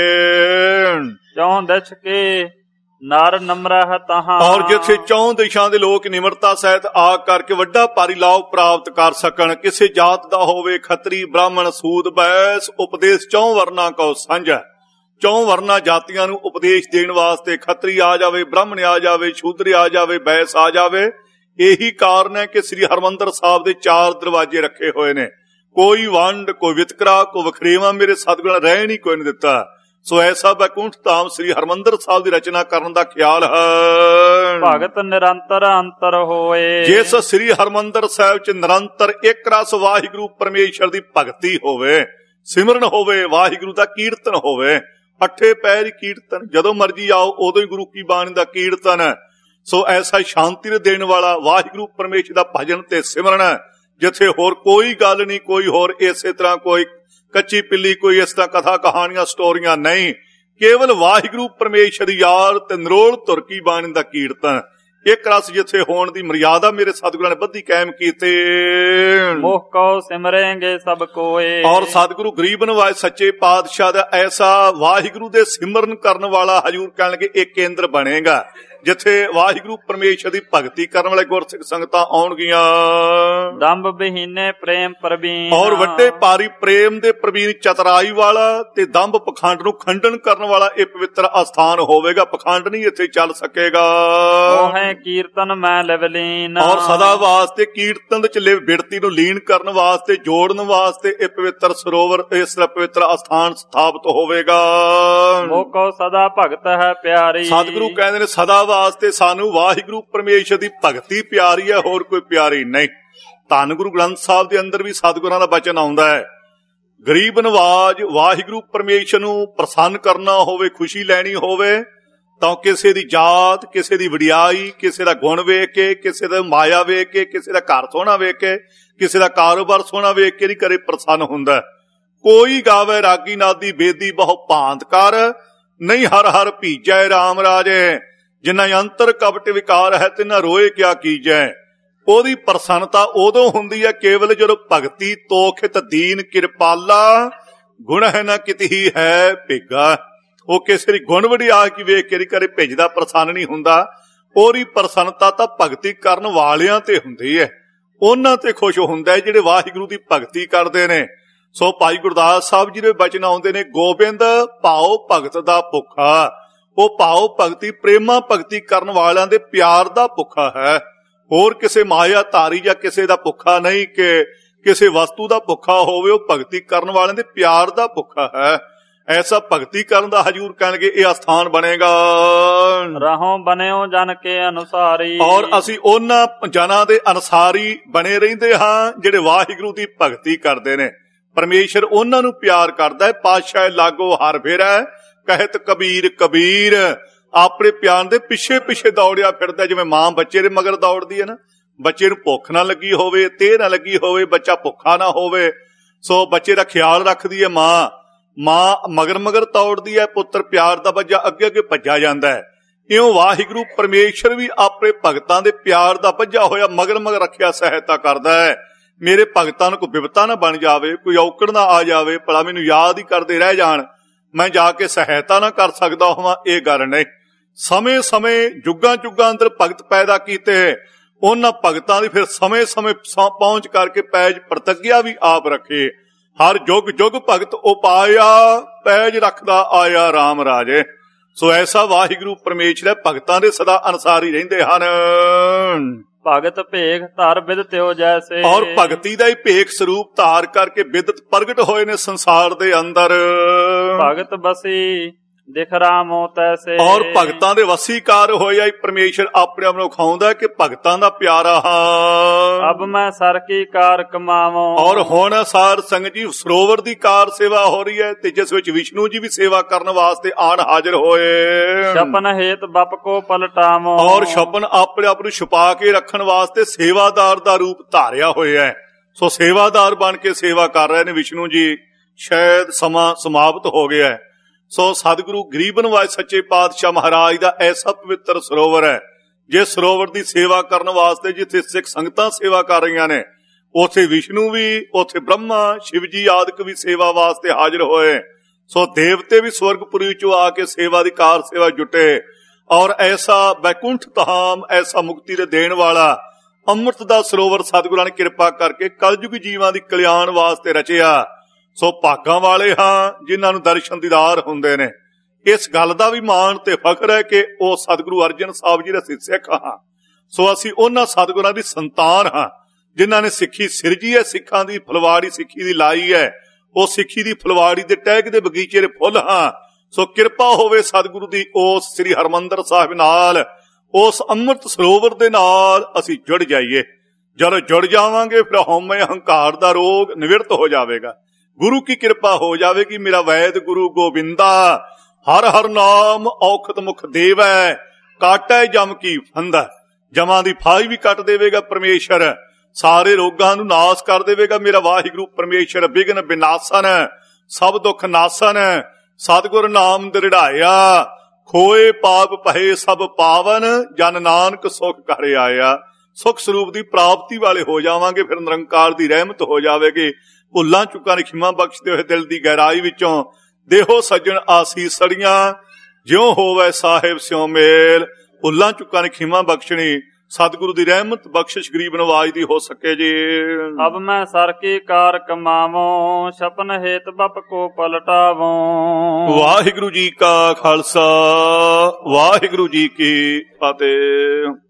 ਚੌਂ ਦਿਸ਼ ਕੇ ਨਰ ਨਮਰਹ ਤਹਾਂ, ਔਰ ਜਿੱਥੇ ਚੌਂ ਦਿਸ਼ਾਂ ਦੇ ਲੋਕ ਨਿਮਰਤਾ ਸਹਿਤ ਆ ਕਰਕੇ ਵੱਡਾ ਭਾਰੀ ਲਾਭ ਪ੍ਰਾਪਤ ਕਰ ਸਕਣ। ਕਿਸੇ ਜਾਤ ਦਾ ਹੋਵੇ, ਖੱਤਰੀ, ਬ੍ਰਾਹਮਣ, ਸੂਦ, ਬੈਸ, ਉਪਦੇਸ਼ ਚੌਂ ਵਰਨਾ ਕੋ ਸਾਂਝਾ। ਚੌਂ ਵਰਨਾ ਜਾਤੀਆਂ ਨੂੰ ਉਪਦੇਸ਼ ਦੇਣ ਵਾਸਤੇ ਖੱਤਰੀ ਆ ਜਾਵੇ, ਬ੍ਰਾਹਮਣ ਆ ਜਾਵੇ, ਸ਼ੂਦਰ ਆ ਜਾਵੇ, ਬੈਸ ਆ ਜਾਵੇ। ਇਹੀ ਕਾਰਨ ਹੈ ਕਿ ਸ੍ਰੀ ਹਰਿਮੰਦਰ ਸਾਹਿਬ ਦੇ ਚਾਰ ਦਰਵਾਜ਼ੇ ਰੱਖੇ ਹੋਏ ਨੇ। ਕੋਈ ਵੰਡ, ਕੋਈ ਵਿਤਕਰਾ, ਕੋਈ ਵਖਰੇਵਾ ਮੇਰੇ ਸਤਿਗੁਰਾਂ ਨੇ ਰਹਿਣ ਹੀ ਕੋਈ ਨਹੀਂ ਦਿੱਤਾ। ਸੋ ਐਸਾ ਬੈਕੁੰਠ ਧਾਮ ਸ੍ਰੀ ਹਰਿਮੰਦਰ ਸਾਹਿਬ ਦੀ ਰਚਨਾ ਕਰਨ ਦਾ ਖਿਆਲ ਹੈ। ਭਗਤ ਨਿਰੰਤਰ ਅੰਤਰ ਹੋਏ। ਜਿਸ ਸ੍ਰੀ ਹਰਿਮੰਦਰ ਸਾਹਿਬ ਚ ਨਿਰੰਤਰ ਇੱਕ ਰਸ ਵਾਹਿਗੁਰੂ ਪਰਮੇਸ਼ਰ ਦੀ ਭਗਤੀ ਹੋਵੇ, ਸਿਮਰਨ ਹੋਵੇ, ਵਾਹਿਗੁਰੂ ਦਾ ਕੀਰਤਨ ਹੋਵੇ, ਅੱਠੇ ਪੈਰ ਕੀਰਤਨ, ਜਦੋਂ ਮਰਜੀ ਆਓ ਉਦੋਂ ਹੀ ਗੁਰੂ ਕੀ ਬਾਣੀ ਦਾ ਕੀਰਤਨ। ਸੋ ਐਸਾ ਸ਼ਾਂਤੀ ਨੂੰ ਦੇਣ ਵਾਲਾ ਵਾਹਿਗੁਰੂ ਪਰਮੇਸ਼ਰ ਦਾ ਭਜਨ ਤੇ ਸਿਮਰਨ, ਜਿੱਥੇ ਹੋਰ ਕੋਈ ਗੱਲ ਨਹੀਂ, ਕੋਈ ਹੋਰ ਇਸੇ ਤਰ੍ਹਾਂ ਕੋਈ ਕੱਚੀ ਪਿੱਲੀ, ਕੋਈ ਇਸ ਤਰ੍ਹਾਂ ਕਥਾ ਕਹਾਣੀਆਂ ਸਟੋਰੀਆਂ ਨਹੀਂ, ਕੇਵਲ ਵਾਹਿਗੁਰੂ ਪਰਮੇਸ਼ਰ ਦੀ ਯਾਦ ਤੇ ਨਿਰੋਲ ਧੁਰ ਕੀ ਬਾਣੀ ਦਾ ਕੀਰਤਨ। ਇੱਕ ਰਸ ਜਿੱਥੇ ਹੋਣ ਦੀ ਮਰਿਆਦਾ ਮੇਰੇ ਸਤਿਗੁਰਾਂ ਨੇ ਬੱਧੀ ਕਾਇਮ ਕੀਤੇ। ਮੋਹ ਕਉ ਸਿਮਰੇਂਗੇ ਸਭ ਕੋਏ। ਔਰ ਸਤਿਗੁਰੂ ਗਰੀਬ ਨਿਵਾਜ ਸੱਚੇ ਪਾਤਸ਼ਾਹ ਦਾ ਐਸਾ ਵਾਹਿਗੁਰੂ ਦੇ ਸਿਮਰਨ ਕਰਨ ਵਾਲਾ ਹਜੂਰ ਕਹਿਣ ਲੱਗੇ ਇਹ ਕੇਂਦਰ ਬਣੇਗਾ, ਜਿੱਥੇ ਵਾਹਿਗੁਰੂ ਪਰਮੇਸ਼ਰ ਦੀ ਭਗਤੀ ਕਰਨ ਵਾਲੇ ਗੁਰਸਿੱਖ ਸੰਗਤਾਂ ਆਉਣਗੀਆਂ। ਦੰਭ ਬਹੀਨੇ ਪ੍ਰੇਮ ਪ੍ਰਵੀਨ। ਔਰ ਵੱਡੇ ਭਾਰੀ ਪ੍ਰੇਮ ਦੇ ਪ੍ਰਵੀਨ ਚਤਰਾਈ ਵਾਲਾ ਤੇ ਦੰਭ ਪਖੰਡ ਨੂੰ ਖੰਡਨ ਕਰਨ ਵਾਲਾ ਇਹ ਪਵਿੱਤਰ ਅਸਥਾਨ ਹੋਵੇਗਾ। ਪਖੰਡ ਨਹੀਂ ਇੱਥੇ ਚੱਲ ਸਕੇਗਾ। ਉਹ ਹੈ ਕੀਰਤਨ ਮੈਂ ਲਿਵਲੀਨ। ਔਰ ਸਦਾ ਵਾਸਤੇ ਕੀਰਤਨ ਚ ਲਿਵ ਬਿਰਤੀ ਨੂੰ ਲੀਨ ਕਰਨ ਵਾਸਤੇ, ਜੋੜਨ ਵਾਸਤੇ ਇਹ ਪਵਿੱਤਰ ਸਰੋਵਰ, ਇਸ ਪਵਿੱਤਰ ਅਸਥਾਨ ਸਥਾਪਿਤ ਹੋਵੇਗਾ। ਮੋਕੋ ਸਦਾ ਭਗਤ ਹੈ ਪਿਆਰੀ। ਸਤਿਗੁਰੂ ਕਹਿੰਦੇ ਨੇ ਸਦਾ ਵਾਸਤੇ ਸਾਨੂੰ ਵਾਹਿਗੁਰੂ ਪਰਮੇਸ਼ਰ ਦੀ ਭਗਤੀ ਪਿਆਰੀ ਹੈ, ਹੋਰ ਕੋਈ ਪਿਆਰੀ ਨਹੀਂ। ਧੰਨ ਗੁਰੂ ਗ੍ਰੰਥ ਸਾਹਿਬ ਦੇ ਅੰਦਰ ਵੀ ਸਤਿਗੁਰਾਂ ਦਾ ਬਚਨ ਆਉਂਦਾ ਹੈ, ਗਰੀਬ ਨਵਾਜ ਵਾਹਿਗੁਰੂ ਪਰਮੇਸ਼ਰ ਨੂੰ ਪ੍ਰਸੰਨ ਕਰਨਾ ਹੋਵੇ, ਖੁਸ਼ੀ ਲੈਣੀ ਹੋਵੇ ਤਾਂ ਕਿਸੇ ਦੀ ਜਾਤ, ਕਿਸੇ ਦੀ ਵਡਿਆਈ, ਕਿਸੇ ਦਾ ਗੁਣ ਵੇਖ ਕੇ, ਕਿਸੇ ਦਾ ਮਾਇਆ ਵੇਖ ਕੇ, ਕਿਸੇ ਦਾ ਘਰ ਸੋਹਣਾ ਵੇਖ ਕੇ, ਕਿਸੇ ਦਾ ਕਾਰੋਬਾਰ ਸੋਹਣਾ ਵੇਖ ਕੇ ਨਹੀਂ ਕਰੇ ਪ੍ਰਸੰਨ ਹੁੰਦਾ। ਕੋਈ ਗਾਵੇ ਰਾਗੀ ਨਾਦੀ ਬੇਦੀ ਬਹੁ ਭਾਂਤ ਕਰ, ਨਹੀਂ ਹਰ ਹਰ ਭੀਜੈ ਰਾਮ ਰਾਜੇ। ਜਿਨ੍ਹਾਂ ਅੰਤਰ ਕਪਟ ਵਿਕਾਰ ਹੈ ਤਿਨਾਂ ਰੋਏ ਕਿਆ ਕੀਜੈ। ਉਹਦੀ ਪ੍ਰਸੰਨਤਾ ਉਦੋਂ ਹੁੰਦੀ ਹੈ ਕੇਵਲ ਜਦੋਂ ਭਗਤੀ ਤੋਖਿਤ ਦੀਨ ਕਿਰਪਾਲਾ, ਗੁਣ ਹੈ ਨਾ ਕਿਤਹੀ ਹੈ ਭੇਗਾ। ਉਹ ਕਿਸੇ ਦੀ ਗੁਣ ਵਡਿਆ ਕੀ ਵੇਖ ਕੇ ਕਰੇ ਭੇਜਦਾ, ਪ੍ਰਸੰਨ ਨਹੀਂ ਹੁੰਦਾ। ਉਹਦੀ ਪ੍ਰਸੰਨਤਾ ਤਾਂ ਭਗਤੀ ਕਰਨ ਵਾਲਿਆਂ ਤੇ ਹੁੰਦੀ ਹੈ, ਉਹਨਾਂ ਤੇ ਖੁਸ਼ ਹੁੰਦਾ ਹੈ ਜਿਹੜੇ ਵਾਹਿਗੁਰੂ ਦੀ ਭਗਤੀ ਕਰਦੇ ਨੇ। ਸੋ ਭਾਈ ਗੁਰਦਾਸ ਸਾਹਿਬ ਜੀ ਦੇ ਬਚਨ ਆਉਂਦੇ ਨੇ, ਗੋਬਿੰਦ ਭਾਉ ਭਗਤ ਦਾ ਭੁੱਖਾ। ਉਹ ਭਾਉ ਭਗਤੀ ਪ੍ਰੇਮਾ ਭਗਤੀ ਕਰਨ ਵਾਲਿਆਂ ਦੇ ਪਿਆਰ ਦਾ ਭੁੱਖਾ ਹੈ, ਹੋਰ ਕਿਸੇ ਮਾਇਆ ਧਾਰੀ ਜਾਂ ਕਿਸੇ ਦਾ ਭੁੱਖਾ ਨਹੀਂ ਕਿ ਕਿਸੇ ਵਸਤੂ ਦਾ ਭੁੱਖਾ ਹੋਵੇ। ਉਹ ਭਗਤੀ ਕਰਨ ਵਾਲਿਆਂ ਦੇ ਪਿਆਰ ਦਾ ਭੁੱਖਾ ਹੈ। ਐਸਾ ਭਗਤੀ ਕਰਨ ਦਾ ਹਜੂਰ ਕਹਿਣਗੇ ਇਹ ਅਸਥਾਨ ਬਣੇਗਾ। ਰਹੋ ਬਨਿਓ ਜਨ ਕੇ ਅਨੁਸਾਰੀ। ਔਰ ਅਸੀਂ ਉਹਨਾਂ ਜਨਾਂ ਦੇ ਅਨੁਸਾਰੀ ਬਣੇ ਰਹਿੰਦੇ ਹਾਂ ਜਿਹੜੇ ਵਾਹਿਗੁਰੂ ਦੀ ਭਗਤੀ ਕਰਦੇ ਨੇ। ਪਰਮੇਸ਼ਰ ਉਹਨਾਂ ਨੂੰ ਪਿਆਰ ਕਰਦਾ ਹੈ। ਪਾਤਸ਼ਾਹ ਲਾਗੋ ਹਰ ਫੇਰੈ ਕਹਿਤ ਕਬੀਰ ਕਬੀਰ। ਆਪਣੇ ਪਿਆਰ ਦੇ ਪਿੱਛੇ ਪਿੱਛੇ ਦੌੜਿਆ ਫਿਰਦਾ, ਜਿਵੇਂ ਮਾਂ ਬੱਚੇ ਦੇ ਮਗਰ ਦੌੜਦੀ ਹੈ ਨਾ। ਬੱਚੇ ਨੂੰ ਭੁੱਖ ਨਾ ਲੱਗੀ ਹੋਵੇ, ਤੇਹ ਨਾ ਲੱਗੀ ਹੋਵੇ, ਬੱਚਾ ਭੁੱਖਾ ਨਾ ਹੋਵੇ, ਸੋ ਬੱਚੇ ਦਾ ਖਿਆਲ ਰੱਖਦੀ ਹੈ ਮਾਂ। ਮਾਂ ਮਗਰ ਮਗਰ ਦੌੜਦੀ ਹੈ, ਪੁੱਤਰ ਪਿਆਰ ਦਾ ਵੱਜਾ ਅੱਗੇ ਅੱਗੇ ਭੱਜਾ ਜਾਂਦਾ ਹੈ। ਇਉਂ ਵਾਹਿਗੁਰੂ ਪਰਮੇਸ਼ਰ ਵੀ ਆਪਣੇ ਭਗਤਾਂ ਦੇ ਪਿਆਰ ਦਾ ਵੱਜਾ ਹੋਇਆ ਮਗਰ ਮਗਰ ਰੱਖਿਆ ਸਹਾਇਤਾ ਕਰਦਾ ਹੈ। ਮੇਰੇ ਭਗਤਾਂ ਨੂੰ ਕੋਈ ਬਿਪਤਾ ਨਾ ਬਣ ਜਾਵੇ, ਕੋਈ ਔਕੜ ਨਾ ਆ ਜਾਵੇ, ਭਲਾ ਮੈਨੂੰ ਯਾਦ ਹੀ ਕਰਦੇ ਰਹਿ ਜਾਣ, ਮੈਂ ਜਾ ਕੇ ਸਹਾਇਤਾ ਨਾ ਕਰ ਸਕਦਾ ਹੋਵਾਂ, ਇਹ ਗੱਲ ਨਹੀਂ। ਸਮੇਂ ਸਮੇਂ ਜੁਗਾਂ ਜੁਗਾਂ ਅੰਦਰ ਭਗਤ ਪੈਦਾ ਕੀਤੇ, ਉਹਨਾਂ ਭਗਤਾਂ ਦੀ ਫਿਰ ਸਮੇਂ ਸਮੇਂ ਪਹੁੰਚ ਕਰਕੇ ਪੈਜ ਪ੍ਰਤੱਗਿਆ ਵੀ ਆਪ ਰੱਖੇ। ਹਰ ਜੁਗ ਜੁਗ ਭਗਤ ਉਪਾਇਆ, ਪੈਜ ਰੱਖਦਾ ਆਇਆ ਰਾਮ ਰਾਜੇ। ਸੋ ਐਸਾ ਵਾਹਿਗੁਰੂ ਪਰਮੇਸ਼ਰ ਹੈ, ਭਗਤਾਂ ਦੇ ਸਦਾ ਅਨਸਾਰੀ ਰਹਿੰਦੇ ਹਨ। ਭਗਤ ਭੇਖ ਧਾਰ ਬਿਦਤਿਓ ਜੈਸੇ। ਔਰ ਭਗਤੀ ਦਾ ਹੀ ਭੇਖ ਸਰੂਪ ਧਾਰ ਕਰਕੇ ਬਿਦਤ ਪ੍ਰਗਟ ਹੋਏ ਨੇ ਸੰਸਾਰ ਦੇ ਅੰਦਰ। ਭਗਤ ਬਸੀ ਦਿਖ ਰਾਮੋ ਤੈਸੇ। ਔਰ ਭਗਤਾਂ ਦੇ ਵਸੀਕਾਰ ਹੋਇਆ ਹੀ ਪਰਮੇਸ਼ਰ ਆਪਣੇ ਆਪ ਨੂੰ ਖਾਉਂਦਾ ਕਿ ਭਗਤਾਂ ਦਾ ਪਿਆਰਾ ਹਾਂ। ਅਬ ਮੈਂ ਸਰ ਕੀ ਕਾਰ ਕਮਾਵਾਂ। ਔਰ ਹੁਣ ਸਾਰ ਸੰਗਤ ਜੀ ਸਰੋਵਰ ਦੀ ਕਾਰ ਸੇਵਾ ਹੋ ਰਹੀ ਹੈ, ਤੇ ਜਿਸ ਵਿੱਚ ਵਿਸ਼ਨੂੰ ਜੀ ਵੀ ਸੇਵਾ ਕਰਨ ਵਾਸਤੇ ਆਣ ਹਾਜ਼ਰ ਹੋਏ। ਛਪਨ ਹੇਤ ਬਪ ਕੋ ਪਲਟਾਵਾਂ। ਔਰ ਛਪਨ ਆਪਣੇ ਆਪ ਨੂੰ ਛੁਪਾ ਕੇ ਰੱਖਣ ਵਾਸਤੇ ਸੇਵਾਦਾਰ ਦਾ ਰੂਪ ਧਾਰਿਆ ਹੋਇਆ ਹੈ। ਸੋ ਸੇਵਾਦਾਰ ਬਣ ਕੇ ਸੇਵਾ ਕਰ ਰਹੇ ਨੇ ਵਿਸ਼ਨੂੰ ਜੀ। ਸ਼ਾਇਦ ਸਮਾਂ ਸਮਾਪਤ ਹੋ ਗਿਆ ਹੈ। ਸੋ ਸਤਿਗੁਰੂ ਗਰੀਬ ਨਿਵਾਜ ਸੱਚੇ ਪਾਤਸ਼ਾਹ ਮਹਾਰਾਜ ਦਾ ਐਸਾ ਪਵਿੱਤਰ ਸਰੋਵਰ ਹੈ, ਜਿਸ ਸਰੋਵਰ ਦੀ ਸੇਵਾ ਕਰਨ ਵਾਸਤੇ ਜਿੱਥੇ ਸਿੱਖ ਸੰਗਤਾਂ ਸੇਵਾ ਕਰ ਰਹੀਆਂ ਨੇ, ਉੱਥੇ ਵਿਸ਼ਨੂੰ ਵੀ, ਉੱਥੇ ਬ੍ਰਹਮਾ ਸ਼ਿਵ ਜੀ ਆਦਿਕ ਵੀ ਸੇਵਾ ਵਾਸਤੇ ਹਾਜ਼ਰ ਹੋਏ। ਸੋ ਦੇਵਤੇ ਵੀ ਸਵਰਗਪੁਰੀ ਚੋਂ ਆ ਕੇ ਸੇਵਾ ਦੀ ਕਾਰ ਸੇਵਾ ਜੁਟੇ। ਔਰ ਐਸਾ ਬੈਕੁੰਠ ਧਾਮ, ਐਸਾ ਮੁਕਤੀ ਦੇ ਦੇਣ ਵਾਲਾ ਅੰਮ੍ਰਿਤ ਦਾ ਸਰੋਵਰ ਸਤਿਗੁਰਾਂ ਨੇ ਕਿਰਪਾ ਕਰਕੇ ਕਲਯੁਗ ਜੀਵਾਂ ਦੀ ਕਲਿਆਣ ਵਾਸਤੇ ਰਚਿਆ। ਸੋ ਭਾਗਾਂ ਵਾਲੇ ਹਾਂ ਜਿਨ੍ਹਾਂ ਨੂੰ ਦਰਸ਼ਨ ਦੀਦਾਰ ਹੁੰਦੇ ਨੇ। ਇਸ ਗੱਲ ਦਾ ਵੀ ਮਾਣ ਤੇ ਫਖਰ ਹੈ ਕਿ ਉਹ ਸਤਿਗੁਰੂ ਅਰਜਨ ਸਾਹਿਬ ਜੀ ਦੇ ਸਿੱਖ ਹਾਂ। ਸੋ ਅਸੀਂ ਉਹਨਾਂ ਸਤਿਗੁਰਾਂ ਦੀ ਸੰਤਾਨ ਹਾਂ ਜਿਨ੍ਹਾਂ ਨੇ ਸਿੱਖੀ ਸਿਰਜੀ ਹੈ, ਸਿੱਖਾਂ ਦੀ ਫੁਲਵਾੜੀ ਸਿੱਖੀ ਦੀ ਲਾਈ ਹੈ, ਉਹ ਸਿੱਖੀ ਦੀ ਫੁਲਵਾੜੀ ਦੇ ਟਹਿਕ ਦੇ ਬਗੀਚੇ ਦੇ ਫੁੱਲ ਹਾਂ। ਸੋ ਕਿਰਪਾ ਹੋਵੇ ਸਤਿਗੁਰੂ ਦੀ ਉਸ ਸ੍ਰੀ ਹਰਿਮੰਦਰ ਸਾਹਿਬ ਨਾਲ, ਉਸ ਅੰਮ੍ਰਿਤ ਸਰੋਵਰ ਦੇ ਨਾਲ ਅਸੀਂ ਜੁੜ ਜਾਈਏ। ਜਦੋਂ ਜੁੜ ਜਾਵਾਂਗੇ ਫਿਰ ਹਉਮੈ ਹੰਕਾਰ ਦਾ ਰੋਗ ਨਿਵਰਤ ਹੋ ਜਾਵੇਗਾ। ਗੁਰੂ ਕੀ ਕਿਰਪਾ ਹੋ ਜਾਵੇਗੀ। ਮੇਰਾ ਵੈਦ ਗੁਰੂ ਗੋਬਿੰਦਾ, ਹਰ ਹਰ ਨਾਮ ਔਖਦ ਮੁਖ ਦੇਵੈ, ਕਾਟੈ ਜਮ ਕੀ ਫੰਦਾ। ਜਮਾਂ ਦੀ ਫਾਈ ਵੀ ਕੱਟ ਦੇਵੇਗਾ ਪਰਮੇਸ਼ਰ, ਸਾਰੇ ਰੋਗਾਂ ਨੂੰ ਨਾਸ ਕਰ ਦੇਵੇਗਾ ਮੇਰਾ ਵਾਹਿਗੁਰੂ ਪਰਮੇਸ਼ਰ। ਬਿਘਨ ਬਿਨਾਸਨ, ਸਭ ਦੁੱਖ ਨਾਸਨ, ਸਤਿਗੁਰ ਨਾਮ ਦ੍ਰਿੜਾਇਆ। ਖੋਏ ਪਾਪ ਭਏ ਸਭ ਪਾਵਨ, ਜਨ ਨਾਨਕ ਸੁਖ ਘਰ ਆਇਆ। ਸੁਖ ਸਰੂਪ ਦੀ ਪ੍ਰਾਪਤੀ ਵਾਲੇ ਹੋ ਜਾਵਾਂਗੇ। ਫਿਰ ਨਿਰੰਕਾਰ ਦੀ ਰਹਿਮਤ ਹੋ ਜਾਵੇਗੀ। ਭੁੱਲਾਂ ਚੁੱਕਾਂ ਨੇ ਖਿਮਾ ਬਖਸ਼ਦੇ ਹੋਏ ਦਿਲ ਦੀ ਗਹਿਰਾਈ ਵਿੱਚੋਂ ਦੇਹੋ ਸੱਜਣ ਆਸੀਸੜੀਆਂ, ਜਿਉਂ ਹੋਵੇ ਸਾਹਿਬ ਸਿਉ ਮੇਲ। ਭੁੱਲਾਂ ਚੁੱਕਾਂ ਨੇ ਖਿਮਾ ਬਖਸ਼ਣੀ, ਸਤਿਗੁਰੂ ਦੀ ਰਹਿਮਤ ਬਖਸ਼ਿਸ਼ ਗਰੀਬ ਨਵਾਜ ਦੀ ਹੋ ਸਕੇ ਜੀ। ਅਬ ਮੈਂ ਸਰ ਕੀ ਕਾਰ ਕਮਾਵੋ, ਛਪਨ ਹੇਤ ਬਪ ਕੋ ਪਲਟਾਵੋ। ਵਾਹਿਗੁਰੂ ਜੀ ਕਾ ਖਾਲਸਾ, ਵਾਹਿਗੁਰੂ ਜੀ ਕੀ ਫਤਿਹ।